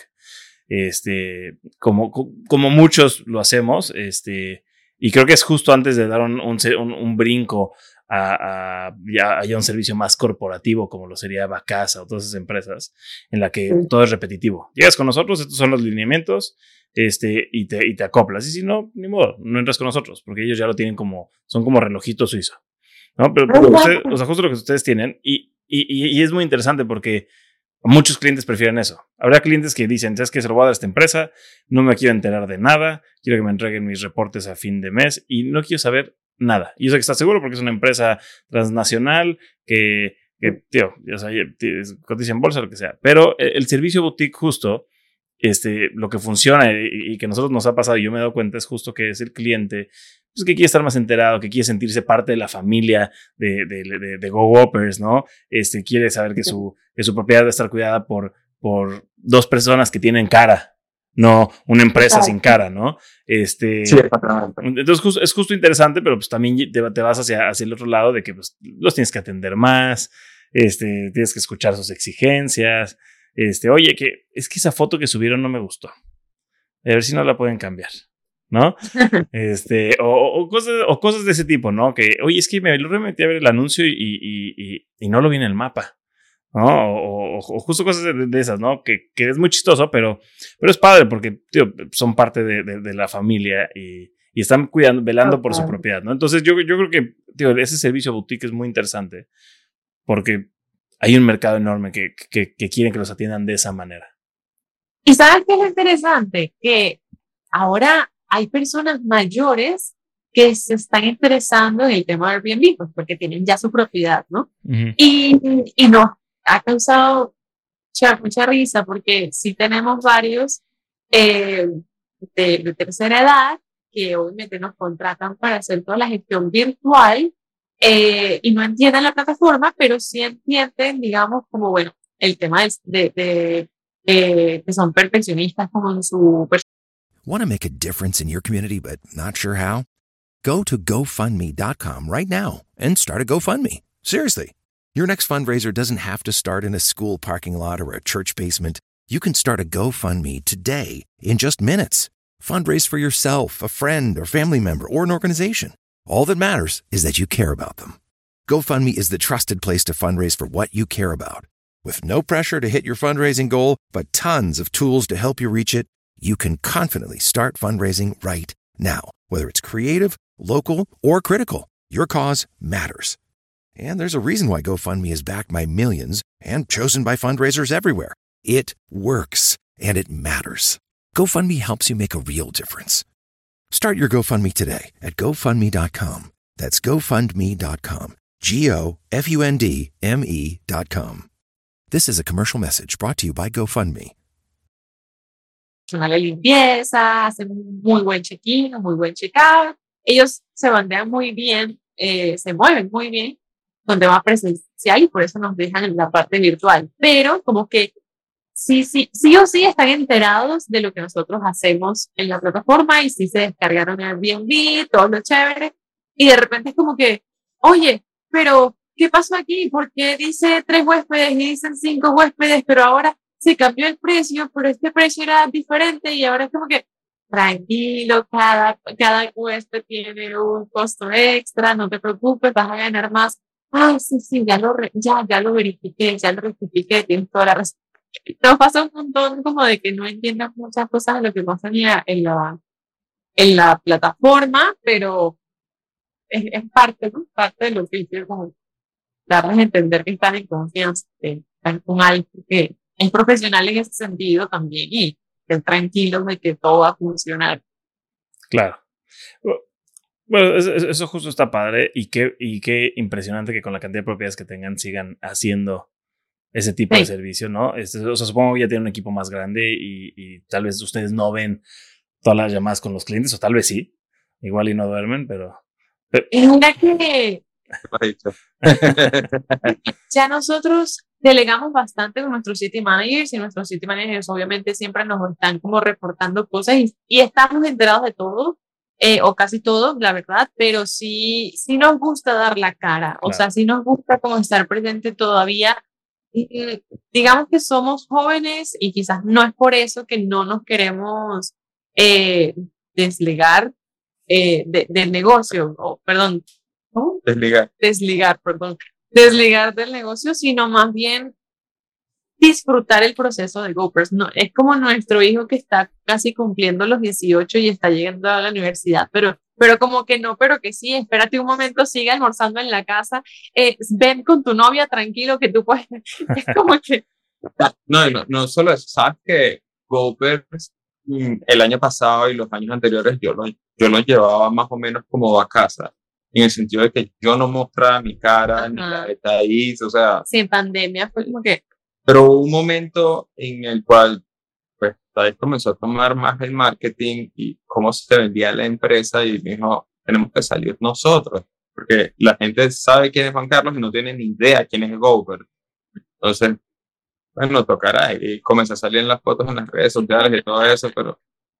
como muchos lo hacemos, y creo que es justo antes de dar un brinco a un servicio más corporativo como lo sería Vacasa o todas esas empresas en la que todo es repetitivo. Llegas con nosotros, estos son los lineamientos, y te acoplas, y si no, ni modo, no entras con nosotros, porque ellos ya lo tienen son como relojito suizo, ¿no? Pero o sea, justo lo que ustedes tienen, y es muy interesante porque muchos clientes prefieren eso. Habrá clientes que dicen, ¿sabes qué? Se lo voy a dar a esta empresa, no me quiero enterar de nada, quiero que me entreguen mis reportes a fin de mes, y no quiero saber nada. Y yo sé que está seguro porque es una empresa transnacional que tío, o sea, cotiza en bolsa, lo que sea. Pero el servicio boutique justo, lo que funciona y que a nosotros nos ha pasado y yo me he dado cuenta es justo que es el cliente pues, que quiere estar más enterado, que quiere sentirse parte de la familia de GoWhoppers, ¿no? Quiere saber que su propiedad debe estar cuidada por 2 personas que tienen cara, no una empresa sin cara, ¿no? Sí, exactamente. Entonces es justo interesante, pero pues también te vas hacia el otro lado de que pues, los tienes que atender más, tienes que escuchar sus exigencias. Oye, que es que esa foto que subieron no me gustó. A ver si no la pueden cambiar, ¿no? O cosas de ese tipo, ¿no? Que, oye, es que me lo remetí a ver el anuncio y no lo vi en el mapa, ¿no? O justo cosas de esas, ¿no? Que es muy chistoso, pero es padre porque, tío, son parte de la familia y están velando por su propiedad, ¿no? Entonces yo creo que, tío, ese servicio boutique es muy interesante porque hay un mercado enorme que quieren que los atiendan de esa manera. Y ¿sabes qué es interesante? Que ahora hay personas mayores que se están interesando en el tema de Airbnb, pues porque tienen ya su propiedad, ¿no? Uh-huh. Y nos ha causado mucha risa porque sí tenemos varios de tercera edad que obviamente nos contratan para hacer toda la gestión virtual. Y no entienden la plataforma, pero sí entienden, digamos, como, bueno, el tema de que son perfeccionistas como en su... Want to make a difference in your community, but not sure how? Go to GoFundMe.com right now and start a GoFundMe. Seriously. Your next fundraiser doesn't have to start in a school parking lot or a church basement. You can start a GoFundMe today in just minutes. Fundraise for yourself, a friend, or family member, or an organization. All that matters is that you care about them. GoFundMe is the trusted place to fundraise for what you care about. With no pressure to hit your fundraising goal, but tons of tools to help you reach it, you can confidently start fundraising right now. Whether it's creative, local, or critical, your cause matters. And there's a reason why GoFundMe is backed by millions and chosen by fundraisers everywhere. It works, and it matters. GoFundMe helps you make a real difference. Start your GoFundMe today at GoFundMe.com. That's GoFundMe.com. GoFundMe.com. This is a commercial message brought to you by GoFundMe. La limpieza, hacen un muy buen check-in, un muy buen check-out. Ellos se bandean muy bien, se mueven muy bien con tema presencial y por eso nos dejan en la parte virtual. Pero como que sí o sí están enterados de lo que nosotros hacemos en la plataforma y sí se descargaron Airbnb, todo lo chévere. Y de repente es como que, oye, pero ¿qué pasó aquí? ¿Por qué dice 3 huéspedes y dicen 5 huéspedes, pero ahora se cambió el precio, pero este precio era diferente y ahora es como que, tranquilo, cada huésped tiene un costo extra, no te preocupes, vas a ganar más. Ah, sí, ya lo verifiqué, ya lo rectifiqué, tienes toda la razón. Nos pasa un montón como de que no entiendan muchas cosas de lo que pasa en la plataforma, pero es parte, ¿no? Parte de lo que quiero como darles a entender que están en confianza, que están con alguien que es profesional en ese sentido también y estén tranquilos de que todo va a funcionar. Claro. Bueno, eso justo está padre y qué impresionante que con la cantidad de propiedades que tengan sigan haciendo ese tipo de servicio, ¿no? O sea, supongo que ya tienen un equipo más grande y tal vez ustedes no ven todas las llamadas con los clientes, o tal vez sí, igual y no duermen, pero... Es una que ya nosotros delegamos bastante con nuestros city managers y nuestros city managers obviamente siempre nos están como reportando cosas y estamos enterados de todo, o casi todo, la verdad, pero sí nos gusta dar la cara, o sea, sí nos gusta como estar presente todavía. Digamos que somos jóvenes y quizás no es por eso que no nos queremos desligar del negocio, perdón, ¿no? Desligar del negocio, sino más bien disfrutar el proceso de GoPers. No, es como nuestro hijo que está casi cumpliendo los 18 y está llegando a la universidad, pero como que no, pero que sí, espérate un momento, sigue almorzando en la casa, ven con tu novia tranquilo que tú puedes, es como que... No solo eso, sabes que GoPers el año pasado y los años anteriores yo lo llevaba más o menos como a casa, en el sentido de que yo no mostraba mi cara, ni la de Thais, o sea... Sí, en pandemia fue como que... Pero hubo un momento en el cual pues Thais comenzó a tomar más el marketing y cómo se vendía la empresa y dijo, tenemos que salir nosotros, porque la gente sabe quién es Juan Carlos y no tiene ni idea quién es GoPer. Entonces, bueno, tocará y comenzó a salir en las fotos en las redes sociales y todo eso, pero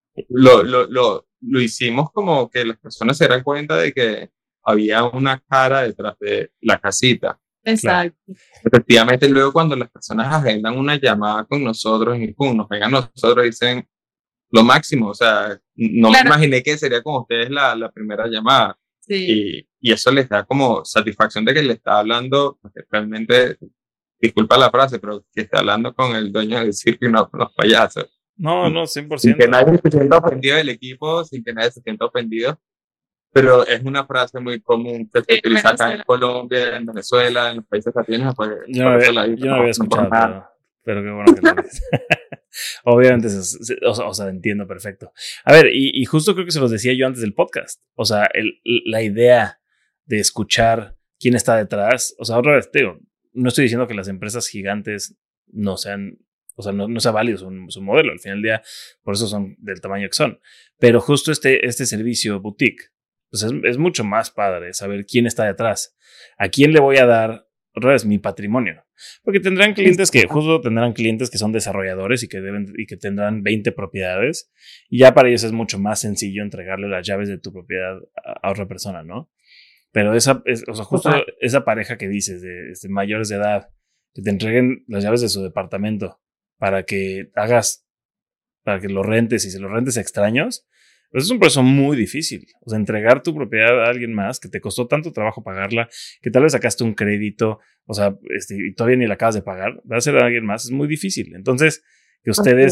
lo hicimos como que las personas se dieran cuenta de que había una cara detrás de la casita. Exacto. Efectivamente, luego cuando las personas agendan una llamada con nosotros y nos ven a nosotros dicen lo máximo, o sea, no me imaginé que sería con ustedes la primera llamada. Sí. Y eso les da como satisfacción de que le está hablando, porque realmente, disculpa la frase, pero que está hablando con el dueño del circo y no con los payasos. No, 100%. Sin que nadie se sienta ofendido del equipo, sin que nadie se sienta ofendido. Pero es una frase muy común que se utiliza acá en Colombia, en Venezuela, en los países latinos. Pues, yo no había escuchado, pero qué bueno que lo dices. Obviamente, o sea, entiendo perfecto. A ver, y justo creo que se los decía yo antes del podcast. O sea, la idea de escuchar quién está detrás. O sea, otra vez, digo, no estoy diciendo que las empresas gigantes no sean... O sea, no sea válido su modelo. Al final del día, por eso son del tamaño que son. Pero justo este servicio boutique, pues es mucho más padre saber quién está detrás. ¿A quién le voy a dar otra vez mi patrimonio? Porque tendrán clientes que son desarrolladores y que tendrán 20 propiedades. Y ya para ellos es mucho más sencillo entregarle las llaves de tu propiedad a otra persona, ¿no? Pero o sea, justo esa pareja que dices de mayores de edad, que te entreguen las llaves de su departamento para que lo rentes y se lo rentes a extraños, pues es un proceso muy difícil. O sea, entregar tu propiedad a alguien más que te costó tanto trabajo pagarla, que tal vez sacaste un crédito, o sea, y todavía ni la acabas de pagar, va a ser a alguien más, es muy difícil. Entonces, que ustedes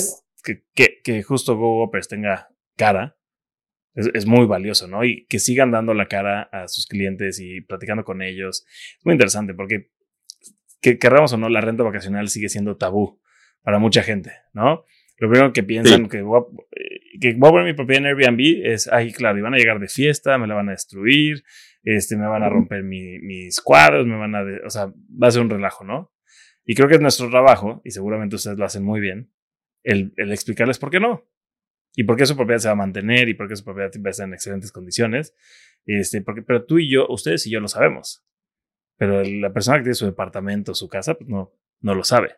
que justo GoWhoppers tenga cara es muy valioso, ¿no? Y que sigan dando la cara a sus clientes y platicando con ellos. Es muy interesante porque, que querramos o no, la renta vacacional sigue siendo tabú para mucha gente, ¿no? Lo primero que piensan que voy a poner mi propiedad en Airbnb es, ay, claro, y van a llegar de fiesta, me la van a destruir, me van a romper mis cuadros, o sea, va a ser un relajo, ¿no? Y creo que es nuestro trabajo, y seguramente ustedes lo hacen muy bien, el explicarles por qué no. Y por qué su propiedad se va a mantener y por qué su propiedad va a estar en excelentes condiciones. Pero tú y yo, ustedes y yo lo sabemos. Pero la persona que tiene su departamento, su casa, pues no lo sabe.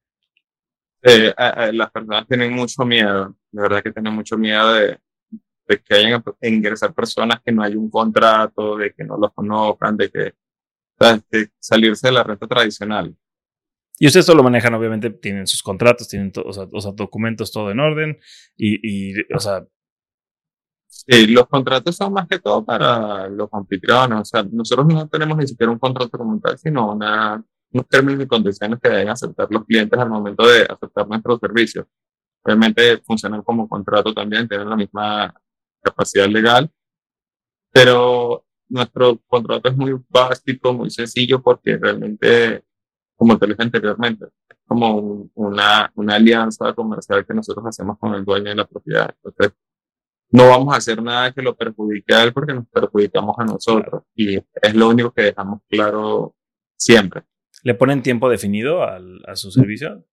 Las personas tienen mucho miedo, de verdad que tienen mucho miedo de que vayan a ingresar personas que no hay un contrato, de que no los conozcan, de salirse de la renta tradicional. Y ustedes todo lo manejan, obviamente, tienen sus contratos, tienen o sea, documentos, todo en orden. O sea. Sí, los contratos son más que todo para los anfitriones. O sea, nosotros no tenemos ni siquiera un contrato como tal, sino unos términos y condiciones que deben aceptar los clientes al momento de aceptar nuestros servicios. Obviamente funcionan como contrato también, tienen la misma capacidad legal, pero nuestro contrato es muy básico, muy sencillo, porque realmente, como te dije anteriormente, es como una alianza comercial que nosotros hacemos con el dueño de la propiedad. Entonces, no vamos a hacer nada que lo perjudique a él porque nos perjudicamos a nosotros. Y es lo único que dejamos claro siempre. ¿Le ponen tiempo definido a su servicio?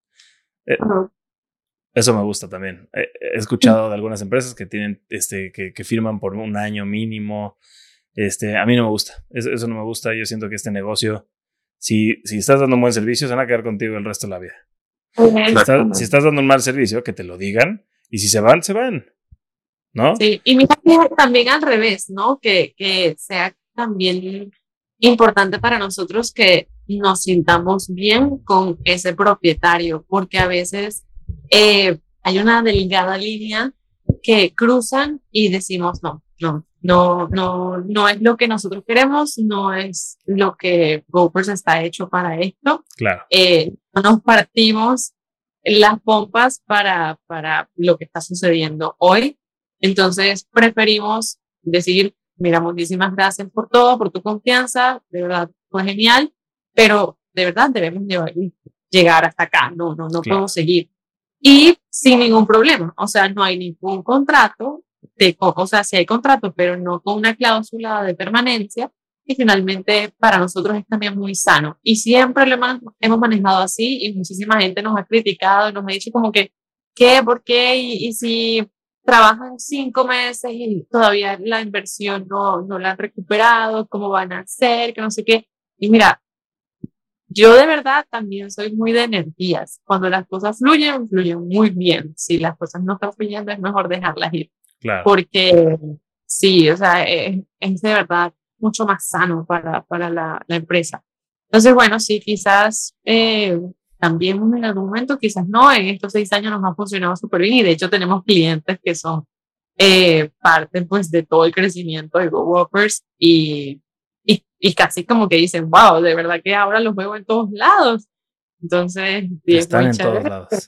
Eso me gusta también. He escuchado de algunas empresas que tienen que firman por un año mínimo. A mí no me gusta. Eso no me gusta. Yo siento que este negocio, si estás dando un buen servicio, se van a quedar contigo el resto de la vida. Si estás dando un mal servicio, que te lo digan. Y si se van, se van. ¿No? Sí, y mira que también al revés, ¿no? Que sea también importante para nosotros que nos sintamos bien con ese propietario, porque a veces hay una delgada línea que cruzan y decimos no es lo que nosotros queremos, no es lo que GoPers está hecho para esto. Claro. No nos partimos las pompas para lo que está sucediendo hoy. Entonces preferimos decir, mira, muchísimas gracias por todo, por tu confianza, de verdad fue genial, pero de verdad debemos llegar hasta acá, no claro. Podemos seguir. Y sin ningún problema, o sea, no hay ningún contrato, o sea, sí hay contrato, pero no con una cláusula de permanencia, y finalmente para nosotros es también muy sano. Y siempre lo hemos manejado así, y muchísima gente nos ha criticado, nos ha dicho como que, ¿qué? ¿Por qué? Y si trabajan 5 meses y todavía la inversión no la han recuperado, ¿cómo van a hacer? Que no sé qué. Y mira, yo de verdad también soy muy de energías. Cuando las cosas fluyen muy bien. Si las cosas no están fluyendo, es mejor dejarlas ir. Claro. Porque sí, o sea, es de verdad mucho más sano para la empresa. Entonces, bueno, sí, quizás también en algún momento, quizás no, en estos 6 años nos ha funcionado súper bien y de hecho tenemos clientes que son parte pues de todo el crecimiento de GoWhoppers y casi como que dicen, wow, de verdad que ahora los veo en todos lados. Entonces, están en todos lados.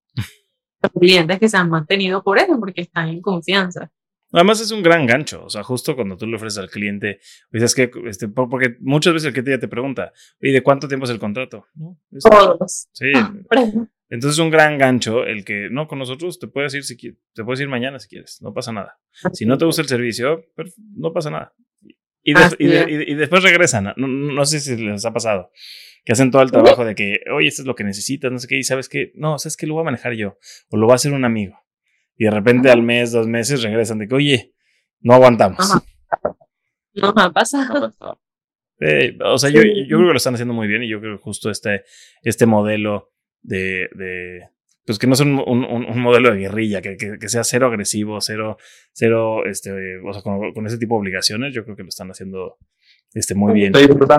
Clientes que se han mantenido por eso, porque están en confianza. Además es un gran gancho, o sea, justo cuando tú le ofreces al cliente, dices que, porque muchas veces el cliente ya te pregunta, ¿y de cuánto tiempo es el contrato? ¿No? Todos. Sí. Entonces es un gran gancho el que, no, con nosotros te puedes ir mañana si quieres, no pasa nada. Si no te gusta el servicio, no pasa nada. Y después regresan, no sé si les ha pasado, que hacen todo el trabajo de que, oye, esto es lo que necesitas, no sé qué, y sabes que, no, sabes que lo voy a manejar yo, o lo va a hacer un amigo. Y de repente al mes, 2 meses regresan de que, oye, no aguantamos. Ajá. No me ha pasado. O sea, yo creo que lo están haciendo muy bien y yo creo que justo este modelo de pues que no es un modelo de guerrilla, que sea cero agresivo, cero, o sea, con ese tipo de obligaciones, yo creo que lo están haciendo muy bien.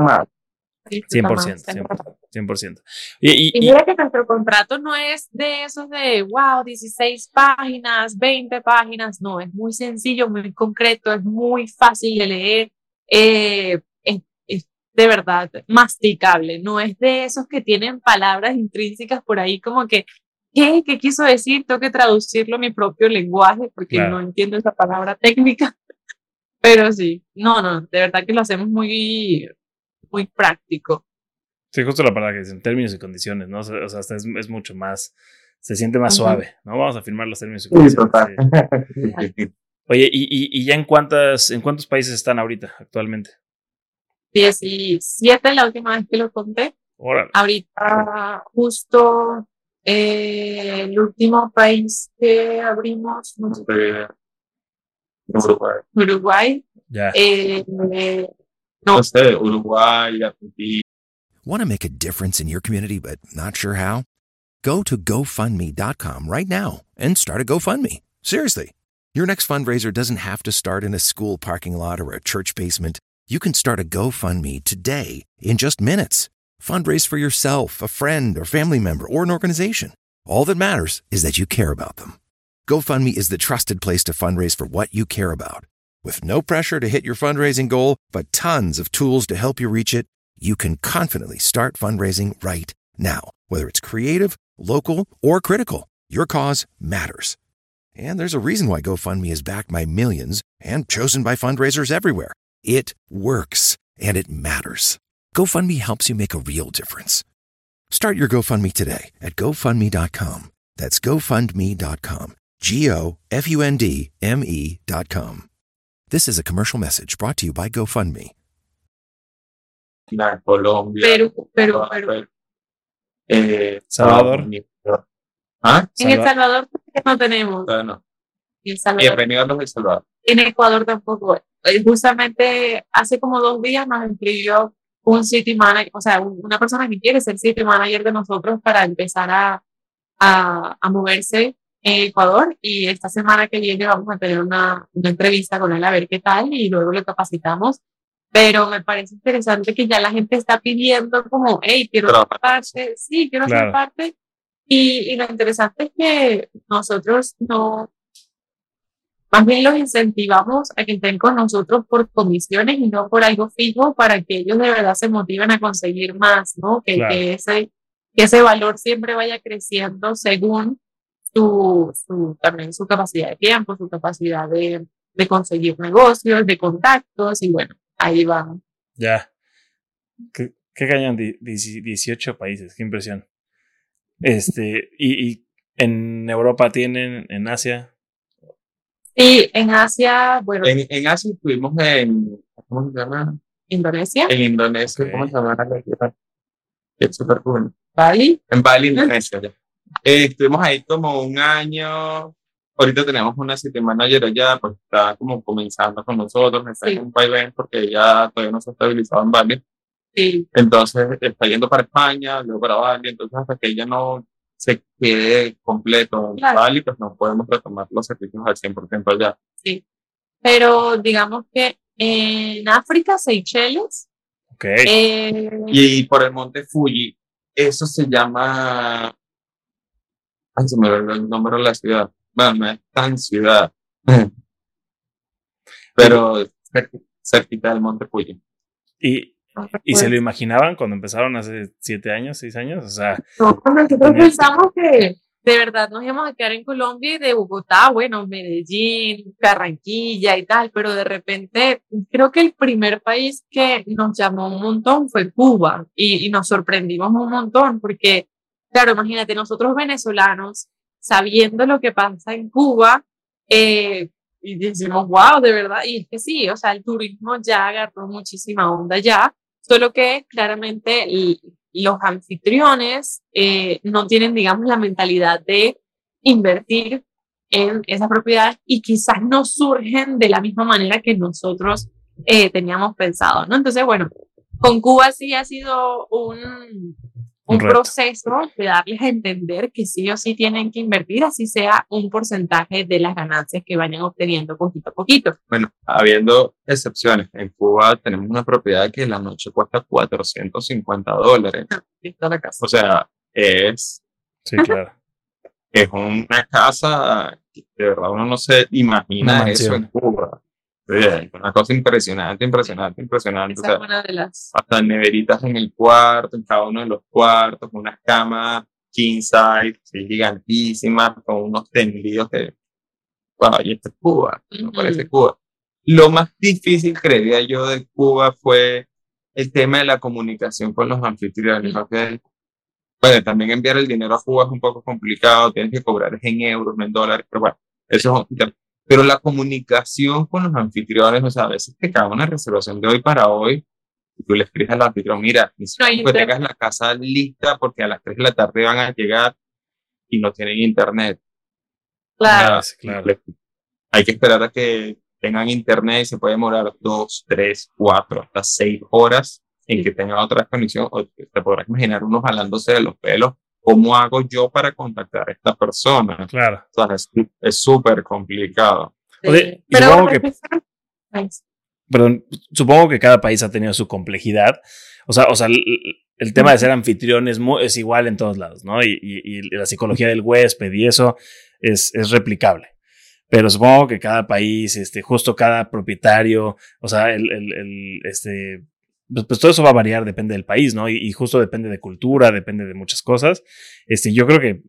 100%. Y mira que nuestro contrato no es de esos de, wow, 16 páginas, 20 páginas, no, es muy sencillo, muy concreto, es muy fácil de leer, es de verdad masticable, no es de esos que tienen palabras intrínsecas por ahí como que ¿qué? ¿Qué quiso decir? Tengo que traducirlo a mi propio lenguaje porque Claro. no entiendo esa palabra técnica. Pero sí, no, de verdad que lo hacemos muy, muy práctico. Sí, justo la palabra que dicen, términos y condiciones, ¿no? O sea, hasta es mucho más, se siente más Ujú. suave, ¿no? Vamos a firmar los términos y Sí, condiciones. total. Sí. Oye, ¿y ya en cuántos países están ahorita, actualmente? 17 la última vez que lo conté. Órale. Ahorita justo el último país que abrimos, no sé, Uruguay. Uruguay. Ya. No sé, Uruguay, Argentina. Want to make a difference in your community but not sure how? Go to GoFundMe.com right now and start a GoFundMe. Seriously. Your next fundraiser doesn't have to start in a school parking lot or a church basement. You can start a GoFundMe today in just minutes. Fundraise for yourself, a friend, or family member, or an organization. All that matters is that you care about them. GoFundMe is the trusted place to fundraise for what you care about. With no pressure to hit your fundraising goal, but tons of tools to help you reach it, you can confidently start fundraising right now. Whether it's creative, local, or critical, your cause matters. And there's a reason why GoFundMe is backed by millions and chosen by fundraisers everywhere. It works, and it matters. GoFundMe helps you make a real difference. Start your GoFundMe today at GoFundMe.com. That's GoFundMe.com. GoFundMe.com. This is a commercial message brought to you by GoFundMe. Colombia. Perú. Salvador. ¿Ah? En El Salvador no tenemos. No. En El Salvador. Bienvenido a los El Salvador. En Ecuador tampoco. Justamente hace como 2 días nos escribió un city manager, o sea, una persona que quiere ser city manager de nosotros para empezar a moverse en Ecuador, y esta semana que viene vamos a tener una entrevista con él a ver qué tal y luego lo capacitamos. Pero me parece interesante que ya la gente está pidiendo como, hey, quiero ser parte, sí, quiero ser parte. Y lo interesante es que nosotros no, más bien los incentivamos a que estén con nosotros por comisiones y no por algo fijo, para que ellos de verdad se motiven a conseguir más, ¿no? Que ese valor siempre vaya creciendo según también su capacidad de tiempo, su capacidad de conseguir negocios, de contactos, y bueno, ahí van. Ya. Qué cañón, 18 países, qué impresión. Y en Europa tienen, en Asia. Sí, en Asia, bueno. En Asia estuvimos ¿cómo se llama? Indonesia. En Indonesia, Okay. ¿Cómo se llama? Es súper cool. Bali. En Bali, Indonesia. Ya. Estuvimos ahí como un año. Ahorita tenemos una city manager allá, pues está como comenzando con nosotros, está en un vaivén porque ella todavía no se ha estabilizado en Bali. Sí. Entonces está yendo para España, luego para Bali, entonces hasta que ella no se quede completo en Bali, pues no podemos retomar los servicios al 100% allá. Sí, pero digamos que en África, Seychelles. Okay. Y por el monte Fuji, eso se llama... Ay, se me olvidó el nombre de la ciudad. Bueno, no es tan ciudad, pero cerquita del monte Fuji. ¿Y se lo imaginaban cuando empezaron hace 7 años, 6 años? O sea, nosotros pensamos que de verdad nos íbamos a quedar en Colombia y de Bogotá, bueno, Medellín, Barranquilla y tal, pero de repente creo que el primer país que nos llamó un montón fue Cuba, y nos sorprendimos un montón porque, claro, imagínate, nosotros venezolanos, sabiendo lo que pasa en Cuba, y decimos, wow, de verdad, y es que sí, o sea, el turismo ya agarró muchísima onda ya, solo que claramente los anfitriones no tienen, digamos, la mentalidad de invertir en esas propiedades, y quizás no surgen de la misma manera que nosotros teníamos pensado, ¿no? Entonces, bueno, con Cuba sí ha sido un proceso de darles a entender que sí o sí tienen que invertir, así sea un porcentaje de las ganancias que vayan obteniendo poquito a poquito. Bueno, habiendo excepciones, en Cuba tenemos una propiedad que la noche cuesta $450. O sea, sí, claro. Es una casa que de verdad uno no se imagina eso en Cuba. Una cosa impresionante. Esa O sea, es una de las... hasta neveritas en el cuarto, en cada uno de los cuartos, unas camas king size, sí, gigantísimas, con unos tendidos que, wow, y esto es Cuba, no parece Cuba. Lo más difícil, creería yo, de Cuba fue el tema de la comunicación con los anfitriones, ¿ok? Bueno, también enviar el dinero a Cuba es un poco complicado, tienes que cobrar en euros, no en dólares, pero bueno, eso es un tema. Pero la comunicación con los anfitriones, o sea, a veces te cae una reservación de hoy para hoy y tú le escribes al anfitrión, mira, necesito que tengas la casa lista porque a las 3 de la tarde van a llegar y no tienen internet. Claro. Claro. Hay que esperar a que tengan internet y se puede demorar 2, 3, 4, hasta 6 horas en que tengan otra conexión. O te podrás imaginar uno jalándose de los pelos. ¿Cómo hago yo para contactar a esta persona? Claro. O sea, es súper complicado. O sea, y supongo que cada país ha tenido su complejidad. O sea, el tema de ser anfitrión es igual en todos lados, ¿no? Y la psicología del huésped y eso es replicable. Pero supongo que cada país, justo cada propietario, o sea, pues todo eso va a variar, depende del país, ¿no? Y justo depende de cultura, depende de muchas cosas. Yo creo que,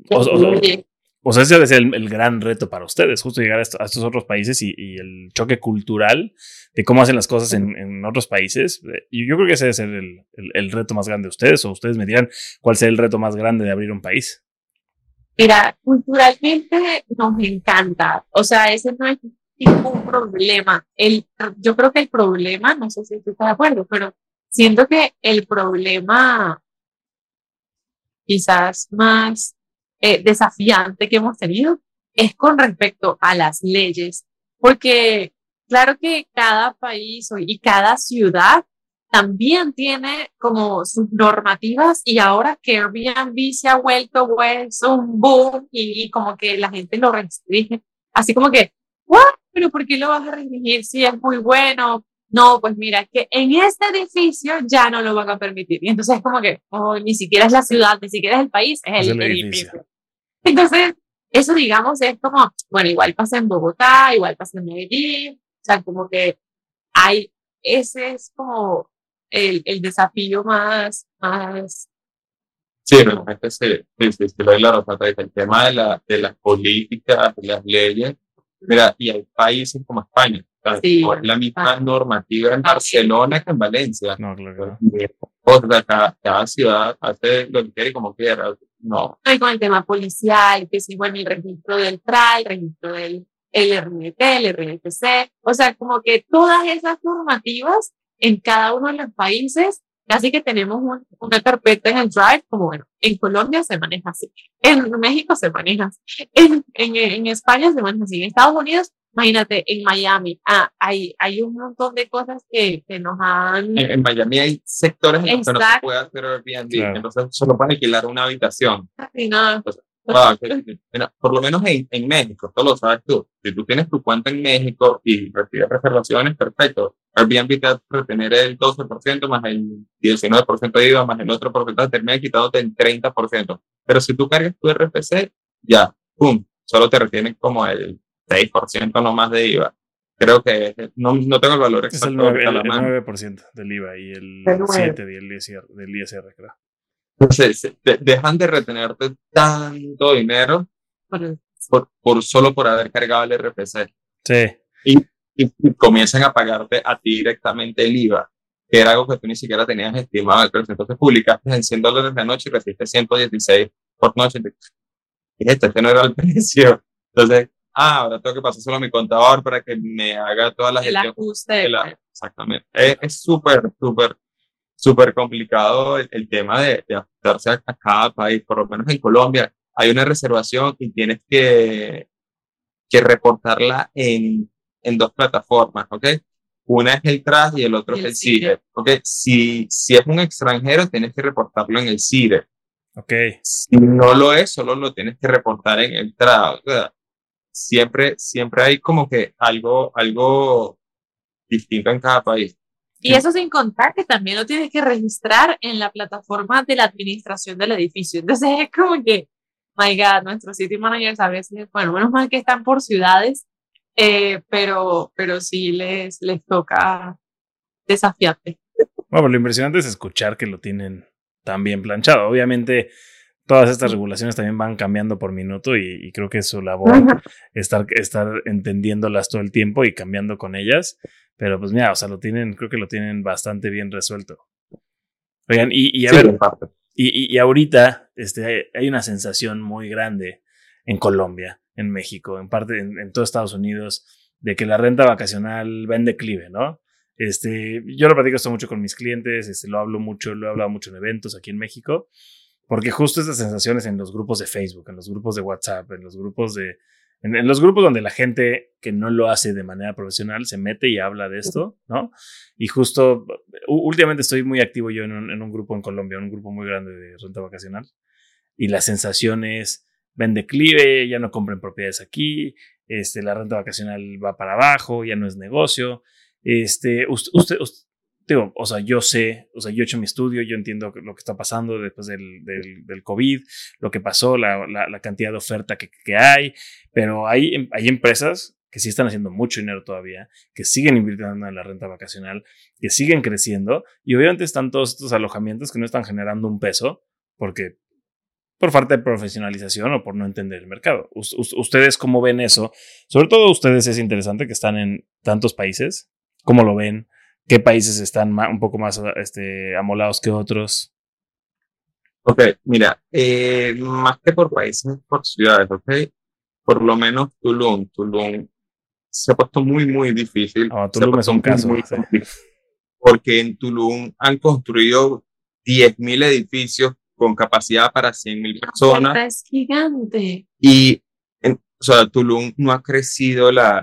o sea, ese debe ser el gran reto para ustedes, justo llegar a estos otros países y el choque cultural de cómo hacen las cosas en otros países. Y yo creo que ese debe ser el reto más grande de ustedes, o ustedes me dirán cuál será el reto más grande de abrir un país. Mira, culturalmente nos encanta, o sea, ese no es ningún problema. Yo creo que el problema, no sé si tú estás de acuerdo, pero siento que el problema quizás más desafiante que hemos tenido es con respecto a las leyes, porque claro que cada país y cada ciudad también tiene como sus normativas, y ahora que Airbnb se ha vuelto pues un boom y como que la gente lo restringe, así como que, ¿what? ¿Pero por qué lo vas a restringir si es muy bueno? No, pues mira, que en este edificio ya no lo van a permitir. Y entonces es como que, ni siquiera es la ciudad, ni siquiera es el país, es el edificio. Entonces, eso digamos es como, bueno, igual pasa en Bogotá, igual pasa en Medellín, o sea, como que ese es como el desafío más. Sí, realmente sí, lo doy la razón. El tema de las políticas, de las leyes. Mira, y hay países como España, sí, no es la misma normativa en Barcelona que en Valencia. No, claro. O sea, cada ciudad hace lo que quiere y como quiera. No. Y con el tema policial, que sí, bueno, el registro del TRA, el registro del RNT, el RNTC, o sea, como que todas esas normativas en cada uno de los países, casi que tenemos una carpeta en el Drive, como bueno, en Colombia se maneja así, en México se maneja así, en España se maneja así, en Estados Unidos, imagínate, en Miami, hay un montón de cosas que nos han... En Miami hay sectores en los que no se puede hacer Airbnb, claro. Entonces solo para alquilar una habitación. Sí, no. Entonces, por lo menos en México, esto lo sabes tú. Si tú tienes tu cuenta en México y recibes reservaciones, perfecto. Airbnb te va a retener el 12% más el 19% de IVA más el otro porcentaje, termina quitándote el 30%. Pero si tú cargas tu RFC, ya, ¡pum! Solo te retienen como el 6% no más de IVA. Creo que no tengo el valor exacto. Es el 9% del IVA y el 7% del ISR, creo. Entonces, dejan de retenerte tanto dinero solo por haber cargado el RPC. Sí. Y comienzan a pagarte a ti directamente el IVA, que era algo que tú ni siquiera tenías estimado. Entonces publicaste en $100 la noche y recibiste 116 por noche. Y este no era el precio. Entonces, ahora tengo que pasar solo a mi contador para que me haga todas las gestiones. Exactamente. Es súper complicado el tema de adaptarse a cada país. Por lo menos en Colombia hay una reservación y tienes que reportarla en 2 plataformas, ¿ok? Una es el TRAS y el otro es el CIDE, ¿ok? Si es un extranjero, tienes que reportarlo en el CIDE. Ok. Si no lo es, solo lo tienes que reportar en el TRAS. O sea, siempre hay como que algo distinto en cada país. Y eso sin contar que también lo tienes que registrar en la plataforma de la administración del edificio. Entonces es como que, my God, nuestros city managers a veces, bueno, menos mal que están por ciudades, pero sí les toca desafiarte. Bueno, lo impresionante es escuchar que lo tienen tan bien planchado. Obviamente todas estas regulaciones también van cambiando por minuto y creo que es su labor estar entendiéndolas todo el tiempo y cambiando con ellas. Pero pues mira, o sea, creo que lo tienen bastante bien resuelto. Oigan, y a ver, y ahorita hay una sensación muy grande en Colombia, en México, en parte en todo Estados Unidos, de que la renta vacacional va en declive, ¿no? Yo lo platico esto mucho con mis clientes, lo he hablado mucho en eventos aquí en México, porque justo estas sensaciones en los grupos de Facebook, en los grupos de WhatsApp, en los grupos donde la gente que no lo hace de manera profesional se mete y habla de esto, ¿no? Y justo, últimamente estoy muy activo yo en un grupo en Colombia, un grupo muy grande de renta vacacional, y la sensación es, ven declive, ya no compren propiedades aquí, la renta vacacional va para abajo, ya no es negocio. O sea, yo sé, o sea, yo he hecho mi estudio, yo entiendo lo que está pasando después del COVID, lo que pasó, la cantidad de oferta que hay, pero hay empresas que sí están haciendo mucho dinero todavía, que siguen invirtiendo en la renta vacacional, que siguen creciendo, y obviamente están todos estos alojamientos que no están generando un peso, porque por falta de profesionalización o por no entender el mercado. ¿Ustedes cómo ven eso? Sobre todo ustedes, es interesante que están en tantos países. ¿Cómo lo ven? ¿Qué países están un poco más amolados que otros? Ok, mira, más que por países, por ciudades, ok. Por lo menos Tulum se ha puesto muy, muy difícil. Tulum es un caso. Sí. Porque en Tulum han construido 10.000 edificios con capacidad para 100.000 personas. Es gigante. Y o sea, Tulum no ha crecido la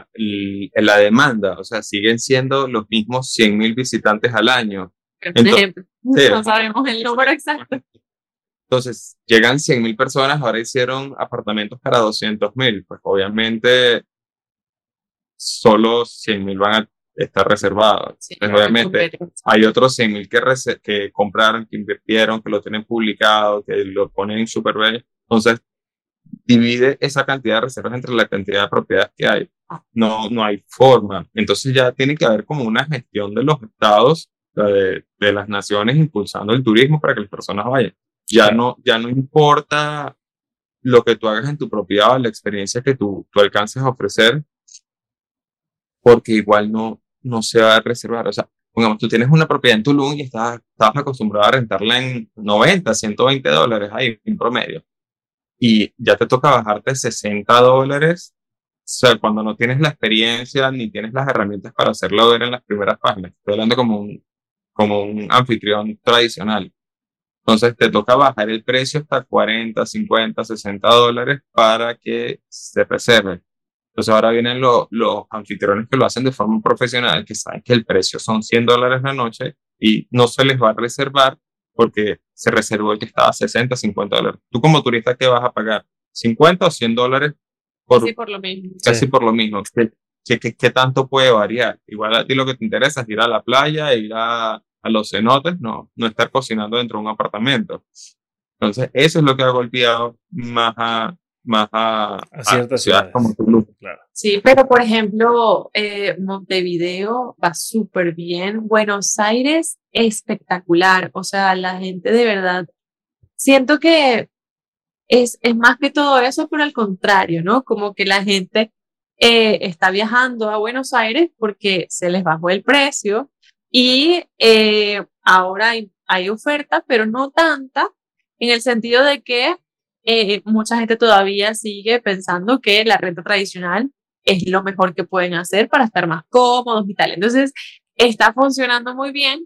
demanda, o sea, siguen siendo los mismos 100.000 visitantes al año. Entonces, no sabemos el número exacto. Entonces, llegan 100.000 personas, ahora hicieron apartamentos para 200.000, pues obviamente solo 100.000 van a estar reservados. Sí, entonces, obviamente hay otros 100.000 que compraron, que invirtieron, que lo tienen publicado, que lo ponen en Superbay. Entonces, divide esa cantidad de reservas entre la cantidad de propiedades que hay. No hay forma. Entonces ya tiene que haber como una gestión de los estados, de las naciones, impulsando el turismo para que las personas vayan. Ya no importa lo que tú hagas en tu propiedad o la experiencia que tú alcances a ofrecer, porque igual no se va a reservar. O sea, pongamos, tú tienes una propiedad en Tulum y estabas acostumbrado a rentarla en $90, $120 ahí en promedio. Y ya te toca bajarte $60, o sea, cuando no tienes la experiencia ni tienes las herramientas para hacerlo ver en las primeras páginas. Estoy hablando como un anfitrión tradicional. Entonces te toca bajar el precio hasta $40, $50, $60 para que se reserve. Entonces ahora vienen los anfitriones que lo hacen de forma profesional, que saben que el precio son $100 la noche y no se les va a reservar porque se reservó el que estaba a $60, $50. Tú como turista, ¿qué vas a pagar? ¿50 o $100? Casi por lo mismo. Casi por lo mismo. ¿Qué tanto puede variar? Igual a ti lo que te interesa es ir a la playa, ir a los cenotes, no estar cocinando dentro de un apartamento. Entonces, eso es lo que ha golpeado más a ciertas ciudades como Tulum. Claro. Sí, pero por ejemplo, Montevideo va súper bien. Buenos Aires, espectacular. O sea, la gente de verdad, siento que es más que todo eso, pero al contrario, ¿no? Como que la gente está viajando a Buenos Aires porque se les bajó el precio y ahora hay ofertas, pero no tanta, en el sentido de que mucha gente todavía sigue pensando que la renta tradicional es lo mejor que pueden hacer para estar más cómodos y tal. Entonces, está funcionando muy bien.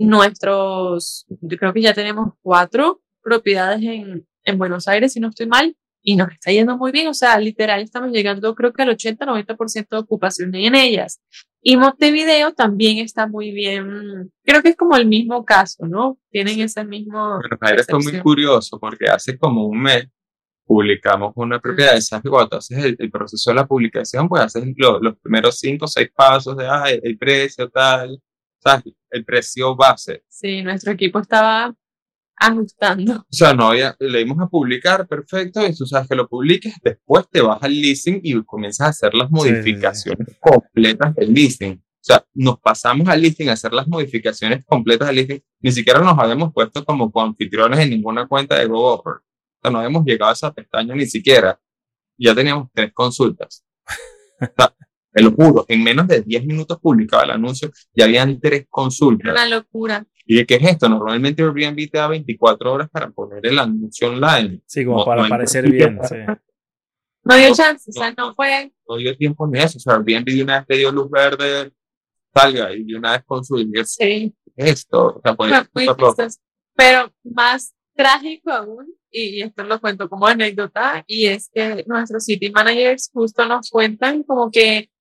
Yo creo que ya tenemos 4 propiedades en Buenos Aires, si no estoy mal, y nos está yendo muy bien. O sea, literal, estamos llegando creo que al 80-90% de ocupación en ellas. Y Montevideo también está muy bien. Creo que es como el mismo caso, ¿no? Tienen ese mismo... Buenos Aires fue muy curioso porque hace como un mes publicamos una propiedad de esas. Cuando haces el proceso de la publicación, pues haces los primeros 5 o 6 pasos de el precio, tal, ¿sabes? El precio base. Sí, nuestro equipo estaba ajustando. O sea, le dimos a publicar, perfecto, y tú sabes que lo publiques, después te vas al leasing y comienzas a hacer las modificaciones completas del leasing. sea, nos pasamos al listing a hacer las modificaciones completas del listing. Ni siquiera nos habíamos puesto como anfitriones en ninguna cuenta de GoOffer. O sea, no habíamos llegado a esa pestaña ni siquiera. Ya teníamos 3 consultas. O sea, te lo juro, en menos de 10 minutos publicaba el anuncio, ya habían 3 consultas. Una locura. ¿Y qué es esto? Normalmente Airbnb te da 24 horas para poner el anuncio online. Sí, como para aparecer bien. Sí. No dio chance, o sea, no fue. No dio tiempo ni eso. O sea, Airbnb de una vez te dio luz verde, salga, y de una vez consulte. Sí. Esto, o sea, Fue muy triste. Pero más trágico aún, y esto lo cuento como anécdota, y es que nuestros city managers justo nos cuentan como que,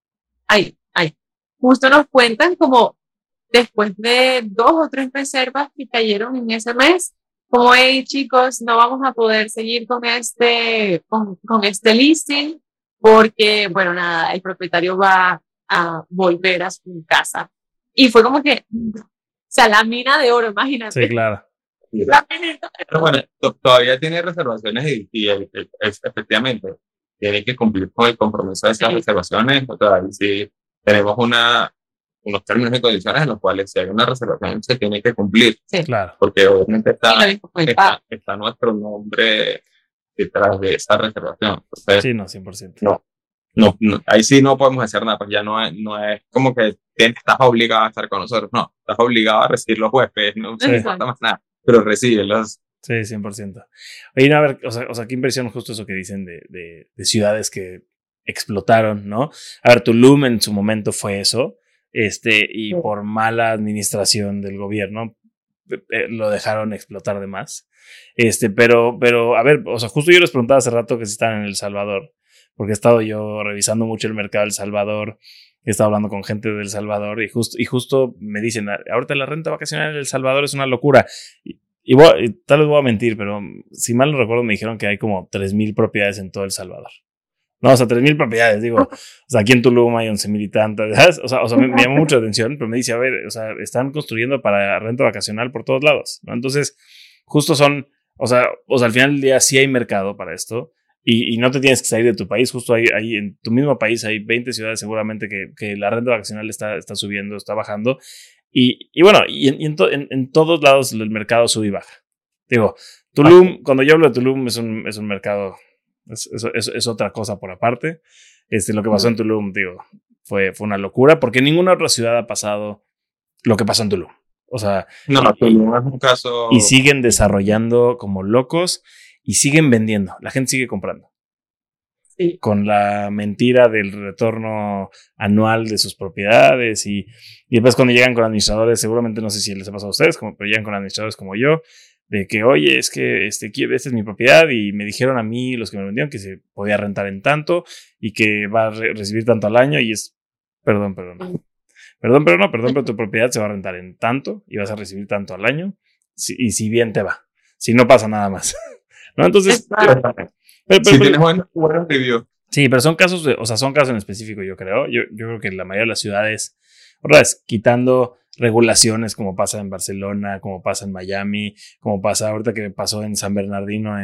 justo nos cuentan como después de 2 o 3 reservas que cayeron en ese mes, como, hey chicos, no vamos a poder seguir con este listing, porque, bueno, nada, el propietario va a volver a su casa. Y fue como que, o sea, la mina de oro, imagínate. Sí, claro. Pero bueno, todavía tiene reservaciones y efectivamente tiene que cumplir con el compromiso de esas reservaciones. O sea, y si tenemos unos términos y condiciones en los cuales si hay una reservación se tiene que cumplir. Sí, claro. Porque obviamente está nuestro nombre detrás de esa reservación. Entonces, sí, no, 100%. No, ahí sí no podemos hacer nada, pues ya no es como que estás obligado a estar con nosotros, no, estás obligado a recibir los huéspedes, no se importa más nada, pero recíbelos. Sí, 100%. Oye, a ver, o sea, qué impresión justo eso que dicen de ciudades que explotaron, ¿no? A ver, Tulum en su momento fue eso, y por mala administración del gobierno lo dejaron explotar de más. Pero, a ver, o sea, justo yo les preguntaba hace rato que si están en El Salvador, porque he estado yo revisando mucho el mercado de El Salvador, he estado hablando con gente de El Salvador y justo me dicen, ahorita la renta vacacional en El Salvador es una locura. Y tal vez voy a mentir, pero si mal no recuerdo me dijeron que hay como 3,000 propiedades en todo El Salvador. No, o sea, 3,000 propiedades, digo, o sea, aquí en Tulum hay 11,000 y tantas, ¿sabes? O sea, me llamó mucho la atención, pero me dice, a ver, o sea, están construyendo para renta vacacional por todos lados, ¿no? Entonces, justo son, o sea, al final del día sí hay mercado para esto y no te tienes que salir de tu país, justo ahí en tu mismo país hay 20 ciudades seguramente que la renta vacacional está subiendo, está bajando y bueno, en todos lados el mercado sube y baja. Digo, Tulum, cuando yo hablo de Tulum es un mercado... Es otra cosa por aparte. Lo que pasó en Tulum, digo, fue una locura porque en ninguna otra ciudad ha pasado lo que pasó en Tulum. O sea, Tulum es un caso. Y siguen desarrollando como locos y siguen vendiendo. La gente sigue comprando. Sí. Con la mentira del retorno anual de sus propiedades y después cuando llegan con administradores, seguramente no sé si les ha pasado a ustedes, pero llegan con administradores como yo, de que, oye, es que esta es mi propiedad y me dijeron a mí, los que me vendieron, que se podía rentar en tanto y que va a recibir tanto al año y es, perdón, pero tu propiedad se va a rentar en tanto y vas a recibir tanto al año y si bien te va, si no pasa nada más, ¿no? Entonces, si tienes buenos reviews. Sí, pero son casos en específico, yo creo. Yo creo que la mayoría de las ciudades, otra vez, quitando regulaciones como pasa en Barcelona, como pasa en Miami, como pasa ahorita que pasó en San Bernardino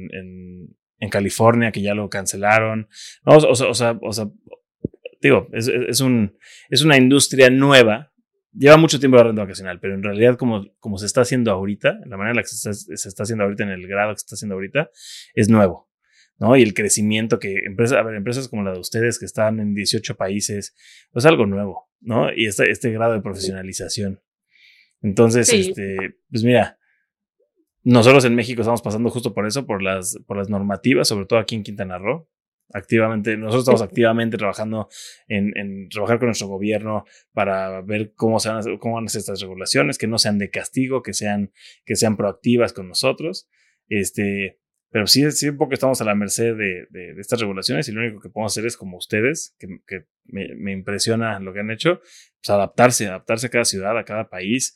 en California, que ya lo cancelaron. No, o sea, digo, es una industria nueva. Lleva mucho tiempo la renta vacacional, pero en realidad como se está haciendo ahorita, la manera en la que se está haciendo ahorita, en el grado que se está haciendo ahorita, es nuevo, ¿no? Y el crecimiento que empresas como la de ustedes que están en 18 países, es algo nuevo, ¿no? Y este grado de profesionalización. Entonces, sí. Pues mira, nosotros en México estamos pasando justo por eso, por las normativas, sobre todo aquí en Quintana Roo. Nosotros estamos activamente trabajando en trabajar con nuestro gobierno para ver cómo van a ser estas regulaciones, que no sean de castigo, que sean proactivas con nosotros. Pero sí un poco estamos a la merced de estas regulaciones y lo único que podemos hacer es como ustedes, que me impresiona lo que han hecho, pues adaptarse a cada ciudad, a cada país,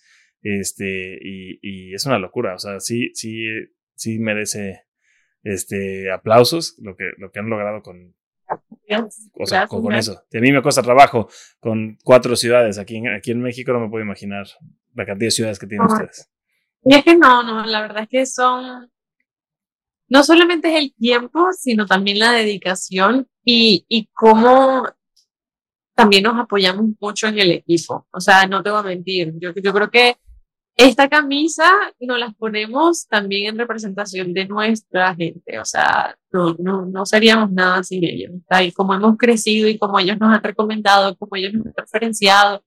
y es una locura, o sea, sí merece aplausos lo que han logrado con eso. Y a mí me cuesta trabajo con 4 ciudades, aquí en México no me puedo imaginar la cantidad de ciudades que tienen ustedes. Y es que no, la verdad es que no solamente es el tiempo, sino también la dedicación y cómo también nos apoyamos mucho en el equipo. O sea, no te voy a mentir. Yo creo que esta camisa nos las ponemos también en representación de nuestra gente. O sea, no seríamos nada sin ellos. ¿Está? Y como hemos crecido y como ellos nos han recomendado, como ellos nos han referenciado,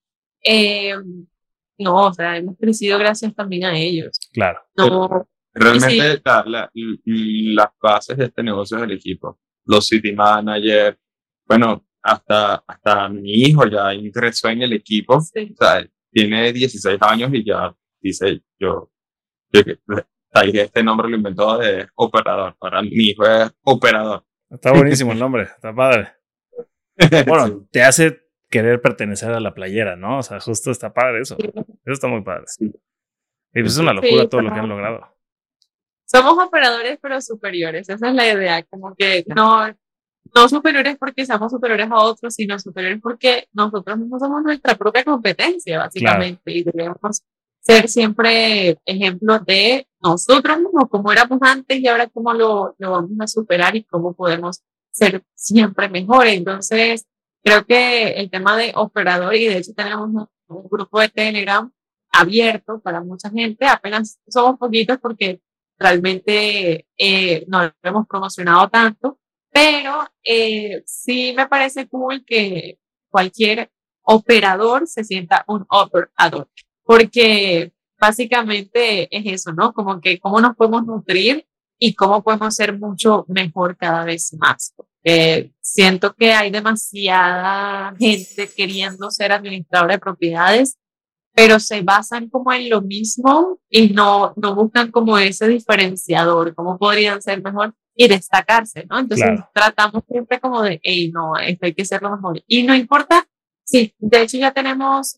no, o sea, hemos crecido gracias también a ellos. Claro. No, Realmente sí, las bases de este negocio es el equipo. Los city managers, bueno, hasta mi hijo ya ingresó en el equipo. sí. O sea, tiene 16 años y ya dice, yo ahí este nombre lo inventó de operador. Para mi hijo es operador. Está buenísimo el nombre, está padre. Bueno, Sí, te hace querer pertenecer a la playera, ¿no? O sea, justo está padre eso. Eso está muy padre. sí. Y pues es una locura Sí, todo lo que han logrado. somos operadores pero superiores, esa es la idea, como que no superiores porque seamos superiores a otros, sino superiores porque nosotros mismos somos nuestra propia competencia, básicamente, y debemos ser siempre ejemplos de nosotros mismos, cómo éramos antes y ahora cómo lo vamos a superar y cómo podemos ser siempre mejores. Entonces, creo que el tema de operador, y de hecho tenemos un grupo de Telegram abierto para mucha gente, apenas somos poquitos porque realmente no lo hemos promocionado tanto, pero sí me parece cool que cualquier operador se sienta un operador, porque básicamente es eso, ¿no? Como que cómo nos podemos nutrir y cómo podemos ser mucho mejor cada vez más. Siento que hay demasiada gente queriendo ser administradora de propiedades, pero se basan como en lo mismo y no buscan como ese diferenciador, cómo podrían ser mejor y destacarse, ¿no? Entonces Claro. tratamos siempre como de, hey, no, esto hay que ser lo mejor. Y no importa, sí, de hecho ya tenemos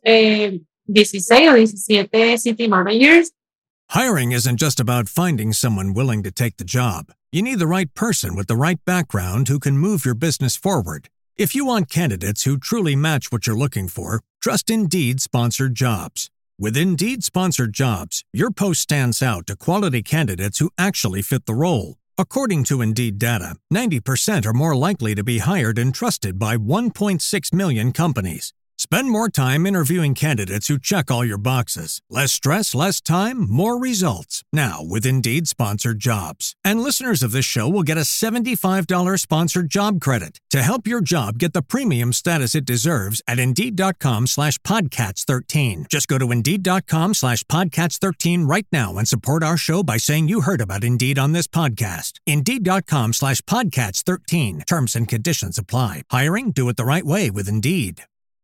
16 o 17 city managers. Hiring isn't just about finding someone willing to take the job. You need the right person with the right background who can move your business forward. If you want candidates who truly match what you're looking for, trust Indeed Sponsored Jobs. With Indeed Sponsored Jobs, your post stands out to quality candidates who actually fit the role. According to Indeed data, 90% are more likely to be hired and trusted by 1.6 million companies. Spend more time interviewing candidates who check all your boxes. Less stress, less time, more results. Now with Indeed Sponsored Jobs. And listeners of this show will get a $75 sponsored job credit to help your job get the premium status it deserves at Indeed.com/Podcats13. Just go to Indeed.com/Podcats13 right now and support our show by saying you heard about Indeed on this podcast. Indeed.com/Podcats13. Terms and conditions apply. Hiring? Do it the right way with Indeed.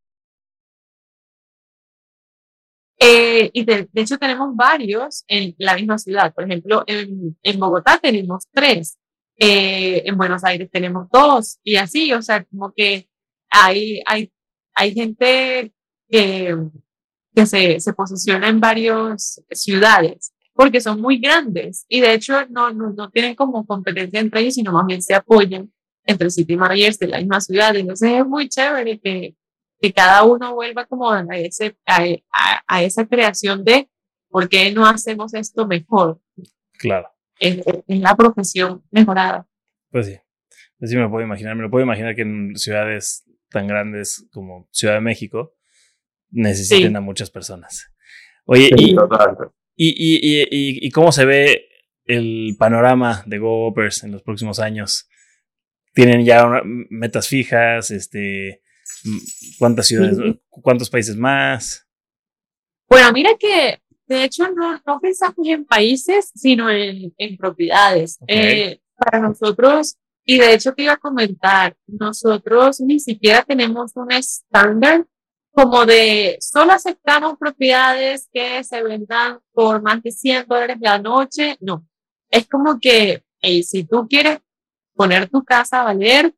Y de hecho tenemos varios en la misma ciudad. Por ejemplo, en Bogotá tenemos 3, en Buenos Aires tenemos 2 y así, o sea, como que hay gente que se posiciona en varias ciudades porque son muy grandes y de hecho no tienen como competencia entre ellos, sino más bien se apoyan entre city managers de la misma ciudad. Entonces es muy chévere que cada uno vuelva como a esa creación de por qué no hacemos esto mejor Claro. en la profesión mejorada. Pues sí. Pues sí me lo puedo imaginar. Me lo puedo imaginar que en ciudades tan grandes como Ciudad de México necesiten Sí. a muchas personas. Oye, Sí, total. ¿y cómo se ve el panorama de GoOpers en los próximos años? ¿Tienen ya metas fijas? ¿Cuántas ciudades, cuántos países más? Bueno, mira que de hecho no pensamos en países, sino en propiedades. Okay. Para nosotros, y de hecho te iba a comentar, nosotros ni siquiera tenemos un estándar como de solo aceptamos propiedades que se vendan por más de $100 la noche. No, es como que hey, si tú quieres poner tu casa a valer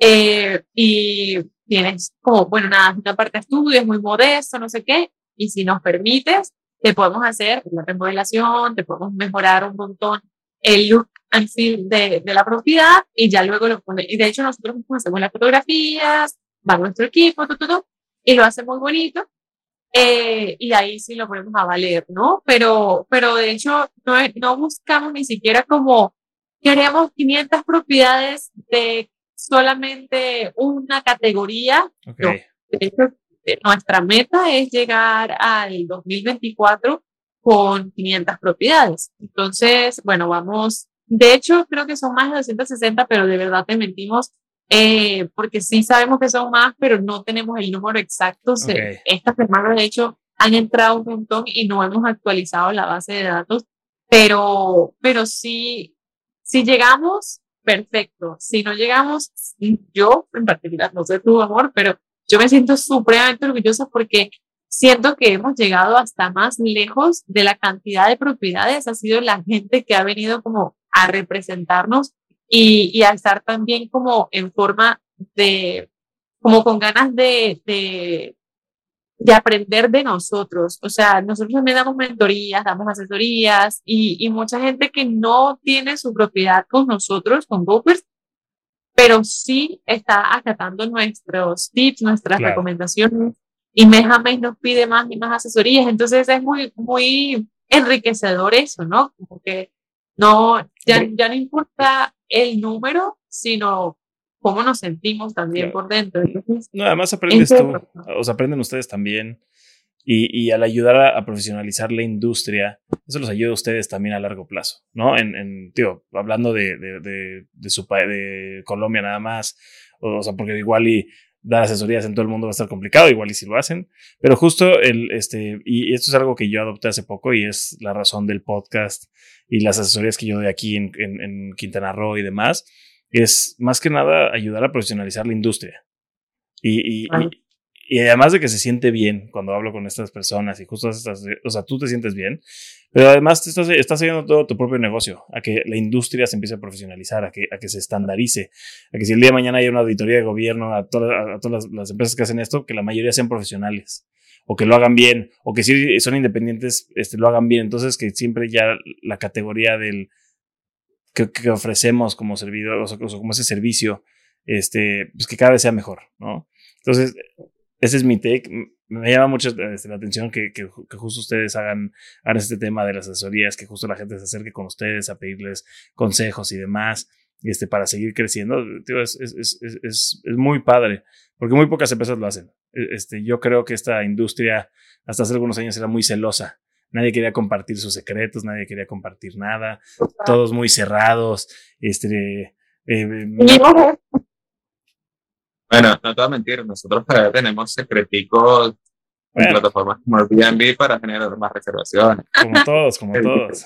y tienes como, bueno, una parte de estudio, es muy modesto, no sé qué, y si nos permites, te podemos hacer una remodelación, te podemos mejorar un montón el look and feel de la propiedad y ya luego lo ponemos. Y de hecho nosotros hacemos las fotografías, va nuestro equipo, todo, y lo hace muy bonito. Y ahí sí lo ponemos a valer, ¿no? Pero de hecho no buscamos ni siquiera como queremos 500 propiedades de solamente una categoría. Okay. De hecho, nuestra meta es llegar al 2024 con 500 propiedades. Entonces, bueno, vamos, de hecho, creo que son más de 260, pero de verdad te mentimos, porque sí sabemos que son más, pero no tenemos el número exacto. Okay. Esta semana, de hecho, han entrado un montón y no hemos actualizado la base de datos, pero sí, si llegamos, perfecto. Si no llegamos, yo en particular, no sé tu amor, pero yo me siento supremamente orgullosa porque siento que hemos llegado hasta más lejos de la cantidad de propiedades. Ha sido la gente que ha venido como a representarnos y a estar también como en forma de, como con ganas de aprender de nosotros. O sea, nosotros también damos mentorías, damos asesorías y mucha gente que no tiene su propiedad con nosotros, con GoPers, pero sí está acatando nuestros tips, nuestras recomendaciones, y mes a mes nos pide más y más asesorías. Entonces es muy, muy enriquecedor eso, ¿no? Como que ya no importa el número, sino cómo nos sentimos también por dentro. Entonces, no, además aprendes tú, o sea, aprenden ustedes también. Y al ayudar a profesionalizar la industria, eso los ayuda a ustedes también a largo plazo, ¿no? Tío, hablando de Colombia nada más, o sea, porque igual y dar asesorías en todo el mundo va a estar complicado, igual y si lo hacen, pero justo y esto es algo que yo adopté hace poco y es la razón del podcast y las asesorías que yo doy aquí en Quintana Roo y demás, es más que nada ayudar a profesionalizar la industria. Y además de que se siente bien cuando hablo con estas personas y justo o sea, tú te sientes bien, pero además te estás ayudando todo tu propio negocio, a que la industria se empiece a profesionalizar, a que se estandarice, a que si el día de mañana hay una auditoría de gobierno a todas las empresas que hacen esto, que la mayoría sean profesionales, o que lo hagan bien, o que si son independientes, lo hagan bien. Entonces que siempre ya la categoría del que ofrecemos como servidor, o sea, como ese servicio, pues que cada vez sea mejor, ¿no? Entonces, ese es mi take. Me llama mucho la atención que justo ustedes hagan este tema de las asesorías, que justo la gente se acerque con ustedes a pedirles consejos y demás, para seguir creciendo. Tío, es muy padre, porque muy pocas empresas lo hacen. Yo creo que esta industria hasta hace algunos años era muy celosa. Nadie quería compartir sus secretos, nadie quería compartir nada, todos muy cerrados. Bueno, no te voy a mentir, nosotros todavía tenemos secreticos en plataformas como Airbnb para generar más reservaciones. Como todos.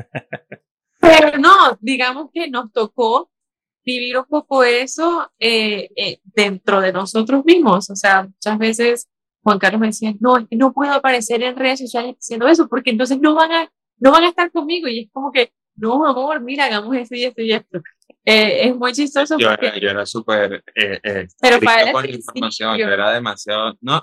Pero no, digamos que nos tocó vivir un poco eso dentro de nosotros mismos. O sea, muchas veces Juan Carlos me decía, no, es que no puedo aparecer en redes sociales haciendo eso, porque entonces no van a estar conmigo. Y es como que, no, amor, mira, hagamos esto y esto y esto. Es muy chistoso. Yo era súper pero para con la información, yo era demasiado, no,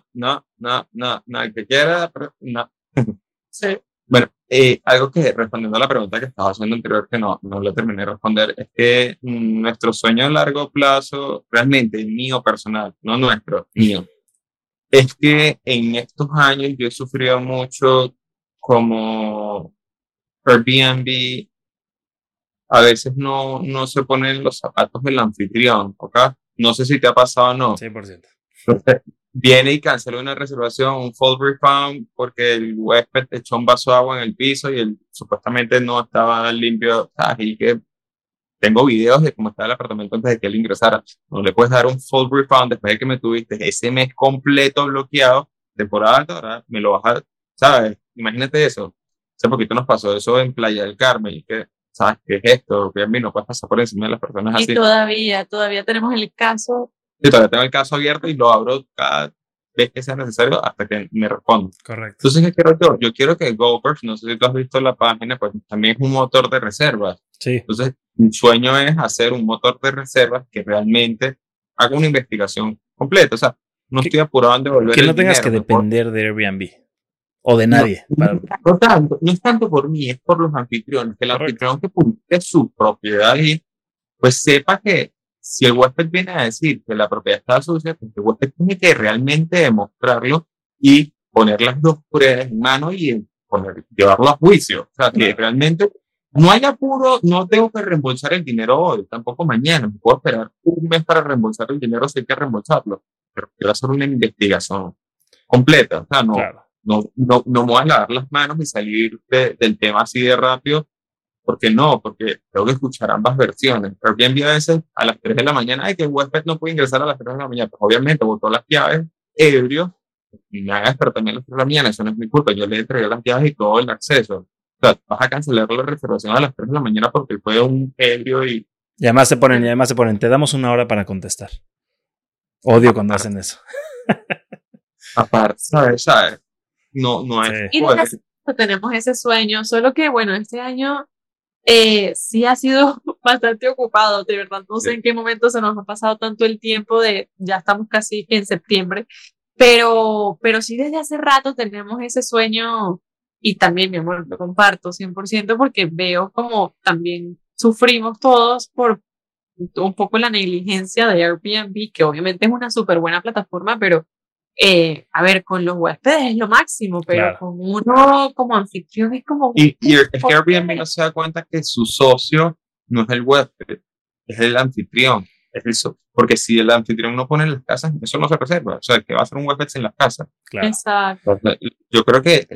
el que quiera, pero no. Sí. Bueno, algo que respondiendo a la pregunta que estaba haciendo anterior, que no lo terminé de responder, es que nuestro sueño a largo plazo, realmente mío personal, no nuestro, mío, es que en estos años yo he sufrido mucho como Airbnb. A veces no se ponen los zapatos del anfitrión, ¿ok? No sé si te ha pasado o no. 100%. Entonces, viene y cancela una reservación, un full refund, porque el huésped echó un vaso de agua en el piso y él supuestamente no estaba limpio. Y que tengo videos de cómo estaba el apartamento antes de que él ingresara. No le puedes dar un full refund después de que me tuviste ese mes completo bloqueado, temporada alta, ¿verdad? Me lo vas a, ¿sabes? Imagínate eso. Hace poquito nos pasó eso en Playa del Carmen, y que ¿sabes qué es esto? Airbnb no puedes pasar por encima de las personas así. Y todavía tenemos el caso. Sí, todavía tengo el caso abierto y lo abro cada vez que sea necesario hasta que me respondan. Correcto. Entonces, ¿qué quiero yo? Yo quiero que GoPers, no sé si tú has visto la página, pues también es un motor de reservas. Sí. Entonces, mi sueño es hacer un motor de reservas que realmente haga una investigación completa. O sea, no estoy apurado en devolver que el no tengas dinero, que depender de Airbnb. O de nadie. No es tanto por mí, es por los anfitriones. Que el anfitrión que publique su propiedad y pues sepa que si el huésped viene a decir que la propiedad está sucia, pues el huésped tiene que realmente demostrarlo y poner las dos pruebas en mano y llevarlo a juicio. O sea, que realmente no hay apuro, no tengo que reembolsar el dinero hoy, tampoco mañana. Me puedo esperar un mes para reembolsar el dinero si hay que reembolsarlo. pero quiero hacer una investigación completa. O sea, Claro. no me voy a lavar las manos y salir del tema así de rápido. ¿Por qué no? Porque tengo que escuchar ambas versiones. Airbnb a veces a las 3 de la mañana, ay, que el huésped no puede ingresar a las 3 de la mañana. Pues obviamente botó las llaves, ebrio, y me haga despertar a las 3 de la mañana. Eso no es mi culpa. Yo le entregué las llaves y todo el acceso. O sea, vas a cancelar la reservación a las 3 de la mañana porque fue un ebrio y... Y además te ponen, te damos 1 hora para contestar. Odio cuando hacen eso. Aparte, ¿sabes? No es... Sí. Y de eso tenemos ese sueño, solo que bueno, este año sí ha sido bastante ocupado, de verdad, no sé en qué momento se nos ha pasado tanto el tiempo ya estamos casi en septiembre, pero sí desde hace rato tenemos ese sueño y también, mi amor, lo comparto 100% porque veo como también sufrimos todos por un poco la negligencia de Airbnb, que obviamente es una súper buena plataforma, pero a ver, con los huéspedes es lo máximo, pero Claro. con uno como anfitrión es como... Y es que Airbnb no se da cuenta que su socio no es el huésped, es el anfitrión. Porque si el anfitrión no pone en las casas, eso no se reserva. O sea, que va a ser un huésped en las casas. Claro. Exacto. Entonces, yo creo que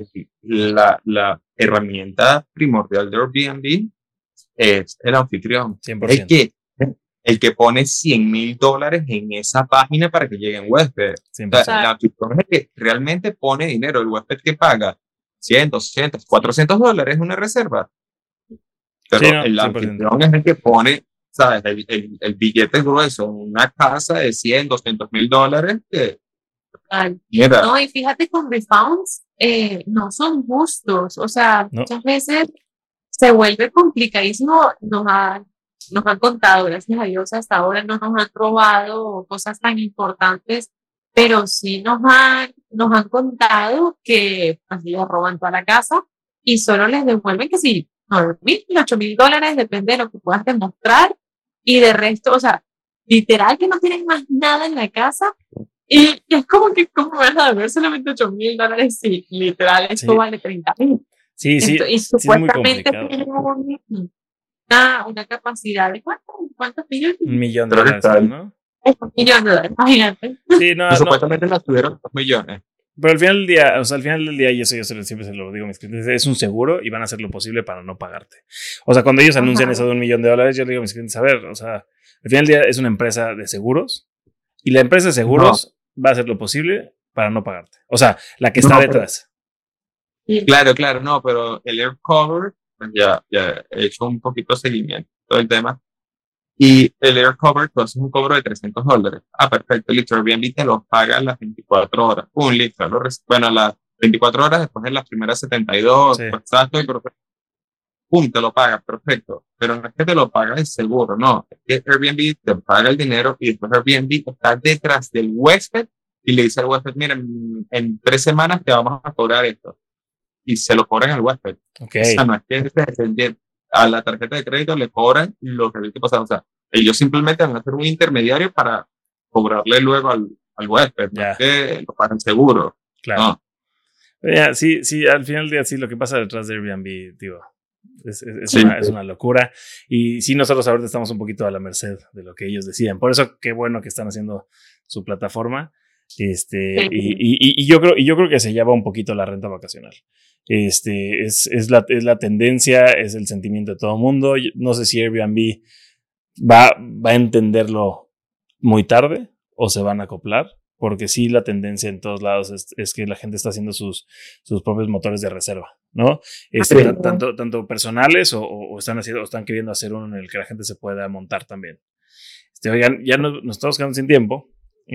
la herramienta primordial de Airbnb es el anfitrión. 100%. El que pone $100,000 en esa página para que lleguen huéspedes. 100%. O sea, el anfitrión es el que realmente pone dinero. El huésped que paga 100, 200, $400 es una reserva. Pero Sí, no, el 100%. anfitrión es el que pone, ¿sabes? El billete grueso en una casa de 100, $200,000 que, Ay, mira, no, y fíjate con refunds, no son justos, o sea, No. muchas veces se vuelve complicadísimo, nos han contado, gracias a Dios, hasta ahora no nos han robado cosas tan importantes, pero sí nos han contado que pues, les roban toda la casa y solo les devuelven que sí, $9,000, $8,000, depende de lo que puedas demostrar, y de resto, o sea, literal que no tienen más nada en la casa. Y es como que, ¿cómo me vas a devolver solamente $8,000? Sí, literal, esto Sí. vale 30,000. Sí, Y sí es muy supuestamente complicado. tiene una capacidad de ¿cuántos millones? $1 millón, Creo que está ¿no? $1 millón, imagínate. Sí, no, supuestamente la tuvieron 2 millones. pero al final del día, y eso yo siempre se lo digo a mis clientes, es un seguro y van a hacer lo posible para no pagarte. O sea, cuando ellos anuncian eso de $1 millón, yo le digo a mis clientes, a ver, o sea, al final del día es una empresa de seguros y la empresa de seguros va a hacer lo posible para no pagarte. O sea, la que está No, detrás. Claro, no, pero el air cover, pues ya he hecho un poquito de seguimiento todo el tema. Y el air cover, tú haces un cobro de $300. Ah, perfecto, listo. Airbnb te lo paga las 24 horas. Listo. Bueno, las 24 horas después de las primeras 72, Sí. pues exacto, te lo paga, perfecto. Pero no es que te lo paga el seguro, no. Es que Airbnb te paga el dinero y después Airbnb está detrás del huésped y le dice al huésped, mira, en 3 semanas te vamos a cobrar esto. Y se lo cobran al huésped. Ok. O sea, no es que a la tarjeta de crédito le cobran lo que te pasa. O sea, ellos simplemente van a ser un intermediario para cobrarle luego al huésped. No Ya. es que lo pagan seguro. Claro. No. Ya, sí, al final del día, sí, lo que pasa detrás de Airbnb, digo, es Sí. es una locura. Y sí, nosotros ahorita estamos un poquito a la merced de lo que ellos deciden. Por eso, qué bueno que están haciendo su plataforma. Y yo creo que se lleva un poquito la renta vacacional. Es la tendencia, es el sentimiento de todo el mundo. No sé si Airbnb va a entenderlo muy tarde o se van a acoplar, porque sí la tendencia en todos lados es que la gente está haciendo sus propios motores de reserva, ¿no? Tanto personales o están queriendo hacer uno en el que la gente se pueda montar también. Oigan, ya nos estamos quedando sin tiempo.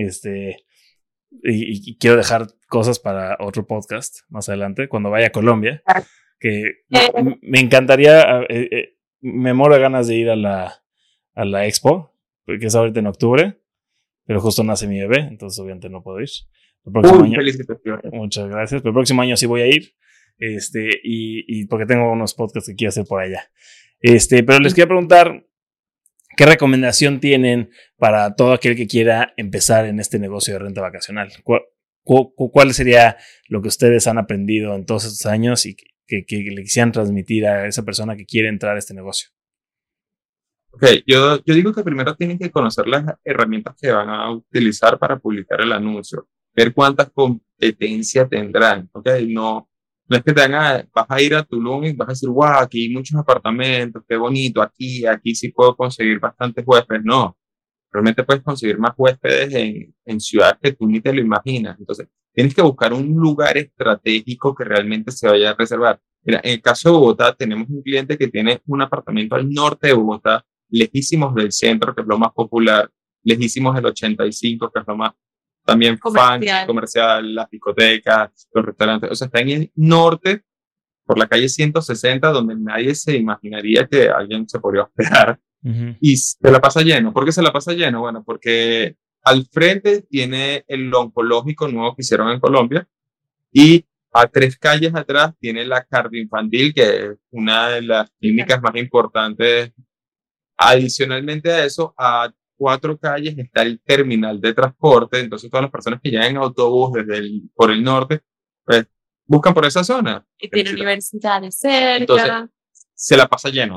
Y quiero dejar cosas para otro podcast más adelante, cuando vaya a Colombia, que me encantaría, me muero de ganas de ir a la expo, que es ahorita en octubre, pero justo nace mi bebé, entonces obviamente no puedo ir. El próximo año, Felicitaciones. muchas gracias, pero el próximo año sí voy a ir, y porque tengo unos podcasts que quiero hacer por allá. Pero les quería preguntar, ¿qué recomendación tienen para todo aquel que quiera empezar en este negocio de renta vacacional? ¿Cuál sería lo que ustedes han aprendido en todos estos años y que le quisieran transmitir a esa persona que quiere entrar a este negocio? Ok, yo digo que primero tienen que conocer las herramientas que van a utilizar para publicar el anuncio, ver cuántas competencias tendrán, ok, no es que vas a ir a Tulum y vas a decir, wow, aquí hay muchos apartamentos, qué bonito, aquí sí puedo conseguir bastantes huéspedes, no, realmente puedes conseguir más huéspedes en ciudades que tú ni te lo imaginas, entonces tienes que buscar un lugar estratégico que realmente se vaya a reservar. Mira, en el caso de Bogotá, tenemos un cliente que tiene un apartamento al norte de Bogotá, lejísimos del centro, que es lo más popular, lejísimos del 85, que es lo más también fancy, comercial, las discotecas, los restaurantes. O sea, está en el norte, por la calle 160, donde nadie se imaginaría que alguien se podría hospedar. Y se la pasa lleno. ¿Por qué se la pasa lleno? Bueno, porque al frente tiene el oncológico nuevo que hicieron en Colombia y a 3 calles atrás tiene la cardioinfantil, que es una de las clínicas más importantes. Adicionalmente a eso, a 4 calles está el terminal de transporte, entonces todas las personas que llegan en autobús por el norte, pues buscan por esa zona. Y tiene universidades cerca. Entonces, se la pasa lleno.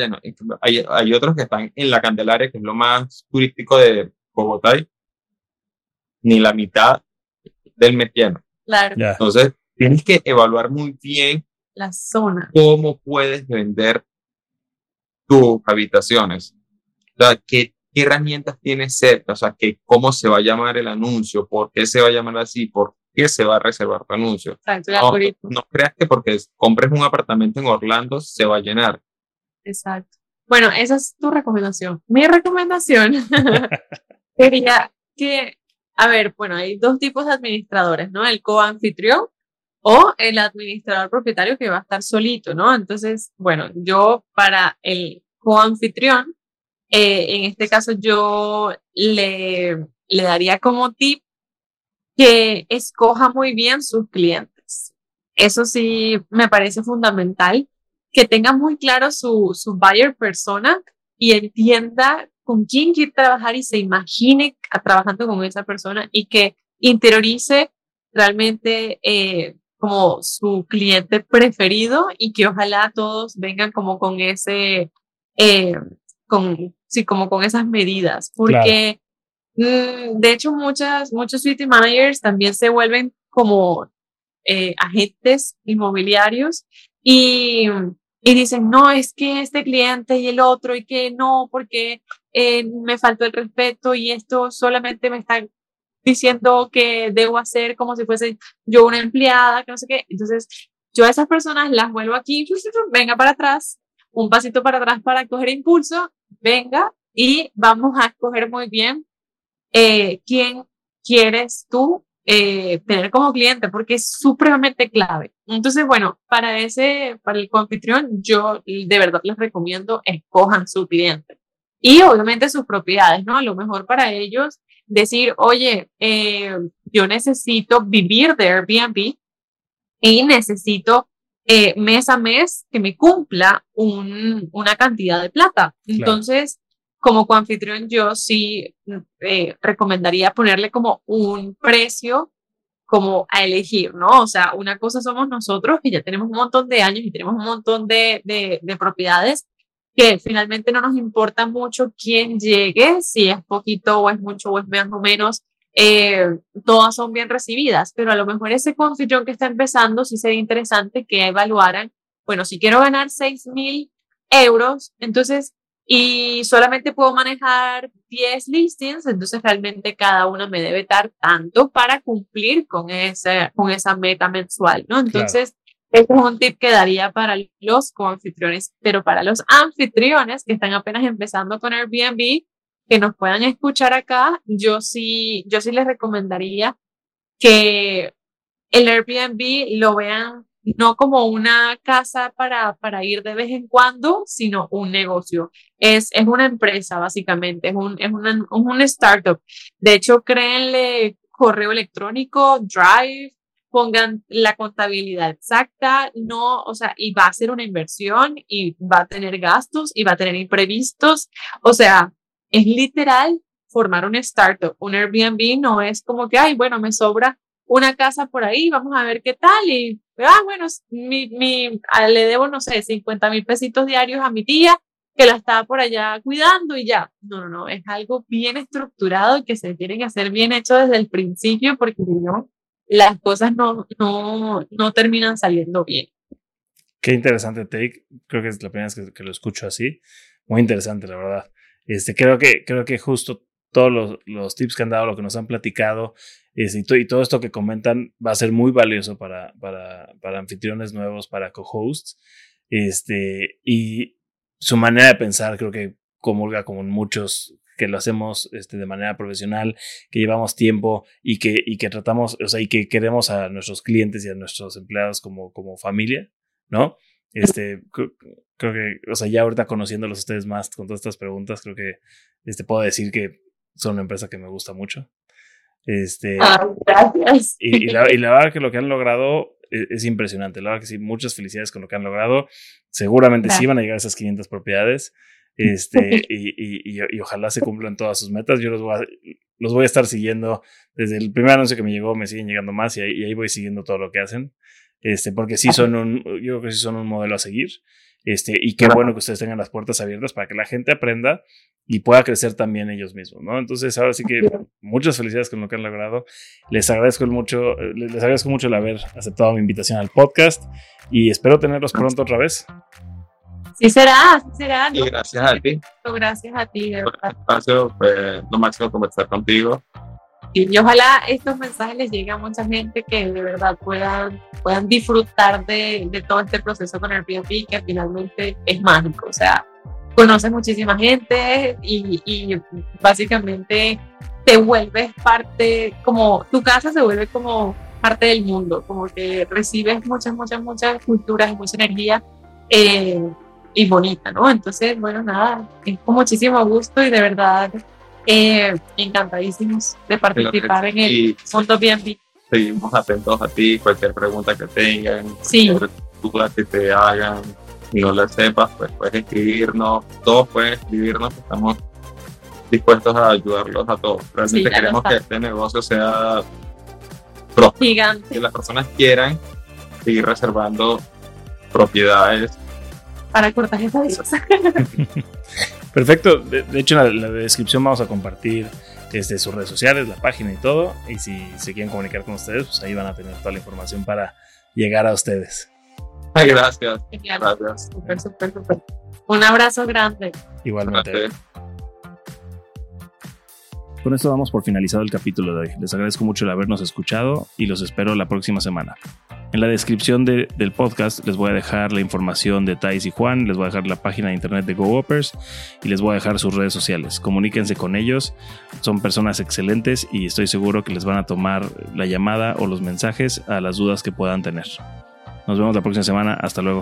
Hay otros que están en la Candelaria, que es lo más turístico de Bogotá, y ni la mitad del mes lleno. Claro. Yeah. Entonces, tienes que evaluar muy bien la zona. Cómo puedes vender tus habitaciones. O sea, ¿qué herramientas tienes cerca? O sea, cómo se va a llamar el anuncio, por qué se va a llamar así, por qué se va a reservar tu anuncio. Exacto, no creas que porque compres un apartamento en Orlando se va a llenar. Exacto. Bueno, esa es tu recomendación. Mi recomendación sería que, a ver, bueno, hay 2 tipos de administradores, ¿no? El coanfitrión o el administrador propietario que va a estar solito, ¿no? Entonces, bueno, yo para el coanfitrión, en este caso yo le daría como tip que escoja muy bien sus clientes. Eso sí me parece fundamental, que tenga muy claro su buyer persona y entienda con quién quiere trabajar y se imagine trabajando con esa persona y que interiorice realmente como su cliente preferido y que ojalá todos vengan como con ese, como con esas medidas, porque de hecho muchos city managers también se vuelven como agentes inmobiliarios y dicen, no, es que este cliente y el otro y que no, porque me faltó el respeto y esto solamente me está diciendo que debo hacer como si fuese yo una empleada, que no sé qué. Entonces, yo a esas personas las vuelvo aquí, venga para atrás, un pasito para atrás para coger impulso, venga y vamos a escoger muy bien quién quieres tú tener como cliente, porque es supremamente clave. Entonces, bueno, para el coanfitrión, yo de verdad les recomiendo escojan su cliente y obviamente sus propiedades, ¿no? A lo mejor para ellos decir, oye, yo necesito vivir de Airbnb y necesito mes a mes que me cumpla una cantidad de plata. Entonces, como coanfitrión, yo sí recomendaría ponerle como un precio como a elegir, ¿no? O sea, una cosa somos nosotros que ya tenemos un montón de años y tenemos un montón de propiedades que finalmente no nos importa mucho quién llegue, si es poquito o es mucho o es más o menos, todas son bien recibidas, pero a lo mejor ese coanfitrión que está empezando sí sería interesante que evaluaran, bueno, si quiero ganar 6,000 euros, entonces, y solamente puedo manejar 10 listings, entonces realmente cada una me debe dar tanto para cumplir con esa meta mensual, ¿no? Entonces, ese es un tip que daría para los coanfitriones, pero para los anfitriones que están apenas empezando con Airbnb, que nos puedan escuchar acá, yo sí les recomendaría que el Airbnb lo vean no como una casa para ir de vez en cuando, sino un negocio. Es una empresa, básicamente, es un startup. De hecho, créenle correo electrónico, Drive, pongan la contabilidad exacta, no, o sea, y va a ser una inversión y va a tener gastos y va a tener imprevistos. O sea, es literal formar un startup. Un Airbnb no es como que, ay, bueno, me sobra una casa por ahí, vamos a ver qué tal. Y, bueno, le debo, no sé, 50,000 pesitos diarios a mi tía, que la está por allá cuidando y ya. No, es algo bien estructurado que se tiene que hacer bien hecho desde el principio porque si no, las cosas no terminan saliendo bien. Qué interesante take. Creo que es la primera vez que lo escucho así. Muy interesante, la verdad. Creo que justo todos los tips que han dado, lo que nos han platicado, y todo esto que comentan va a ser muy valioso para anfitriones nuevos, para co-hosts. Y su manera de pensar creo que comulga con muchos que lo hacemos de manera profesional, que llevamos tiempo y que tratamos, o sea, y que queremos a nuestros clientes y a nuestros empleados como familia, ¿no? Creo que, o sea, ya ahorita conociéndolos a ustedes más con todas estas preguntas, creo que puedo decir que son una empresa que me gusta mucho. Gracias. Y la verdad que lo que han logrado es impresionante. La verdad que sí, muchas felicidades con lo que han logrado. Seguramente sí van a llegar a esas 500 propiedades. Y ojalá se cumplan todas sus metas. Yo los voy a estar siguiendo desde el primer anuncio que me llegó, me siguen llegando más y ahí voy siguiendo todo lo que hacen. Porque sí yo creo que sí son un modelo a seguir. Y qué bueno que ustedes tengan las puertas abiertas para que la gente aprenda y pueda crecer también ellos mismos, ¿no? Entonces, ahora sí que muchas felicidades con lo que han logrado. Les agradezco mucho el haber aceptado mi invitación al podcast y espero tenerlos pronto otra vez. Sí será. Y gracias a ti. Gracias a ti, de verdad. Espacio, fue lo máximo conversar contigo. Y ojalá estos mensajes les lleguen a mucha gente que de verdad puedan disfrutar de todo este proceso con Airbnb, que finalmente es mágico. O sea, conoces muchísima gente y básicamente te vuelves parte, como tu casa se vuelve como parte del mundo, como que recibes muchas culturas y mucha energía y bonita, ¿no? Entonces, bueno, nada, es con muchísimo gusto y de verdad encantadísimos de participar en el Mundo Airbnb. Seguimos atentos a ti, cualquier pregunta que tengan, sí. Cualquier duda que te hagan y no la sepas, pues puedes escribirnos, todos pueden escribirnos, estamos dispuestos a ayudarlos a todos. Realmente queremos que este negocio sea próspero, gigante, que las personas quieran seguir reservando propiedades para cortar esa cosa. Perfecto. De hecho, en la descripción vamos a compartir sus redes sociales, la página y todo. Y si se quieren comunicar con ustedes, pues ahí van a tener toda la información para llegar a ustedes. Gracias. Gracias. Súper. Un abrazo grande. Igualmente. Gracias. Con esto damos por finalizado el capítulo de hoy. Les agradezco mucho el habernos escuchado y los espero la próxima semana. En la descripción del podcast les voy a dejar la información de Thais y Juan, les voy a dejar la página de internet de GoOpers y les voy a dejar sus redes sociales. Comuníquense con ellos, son personas excelentes y estoy seguro que les van a tomar la llamada o los mensajes a las dudas que puedan tener. Nos vemos la próxima semana, hasta luego.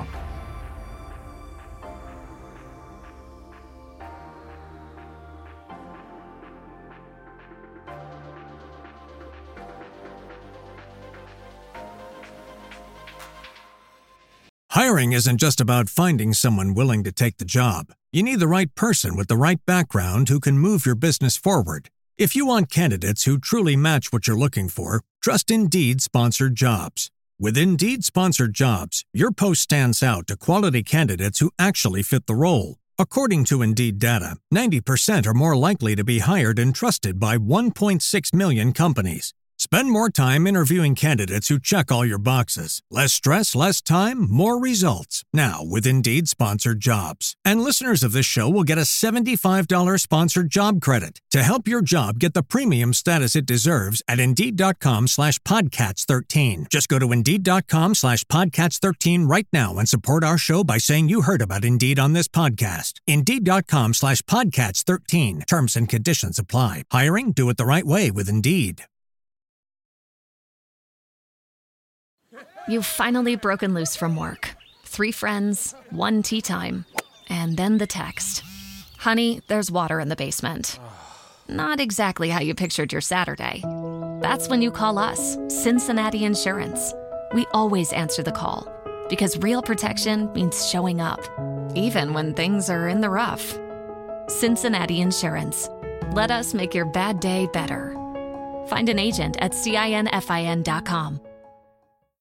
Hiring isn't just about finding someone willing to take the job. You need the right person with the right background who can move your business forward. If you want candidates who truly match what you're looking for, trust Indeed Sponsored Jobs. With Indeed Sponsored Jobs, your post stands out to quality candidates who actually fit the role. According to Indeed data, 90% are more likely to be hired and trusted by 1.6 million companies. Spend more time interviewing candidates who check all your boxes. Less stress, less time, more results. Now, with Indeed Sponsored Jobs. And listeners of this show will get a $75 sponsored job credit to help your job get the premium status it deserves at Indeed.com/Podcats13. Just go to Indeed.com/Podcats13 right now and support our show by saying you heard about Indeed on this podcast. Indeed.com/Podcats13. Terms and conditions apply. Hiring? Do it the right way with Indeed. You've finally broken loose from work. 3 friends, 1 tea time, and then the text. Honey, there's water in the basement. Not exactly how you pictured your Saturday. That's when you call us, Cincinnati Insurance. We always answer the call, because real protection means showing up, even when things are in the rough. Cincinnati Insurance. Let us make your bad day better. Find an agent at CINFIN.com.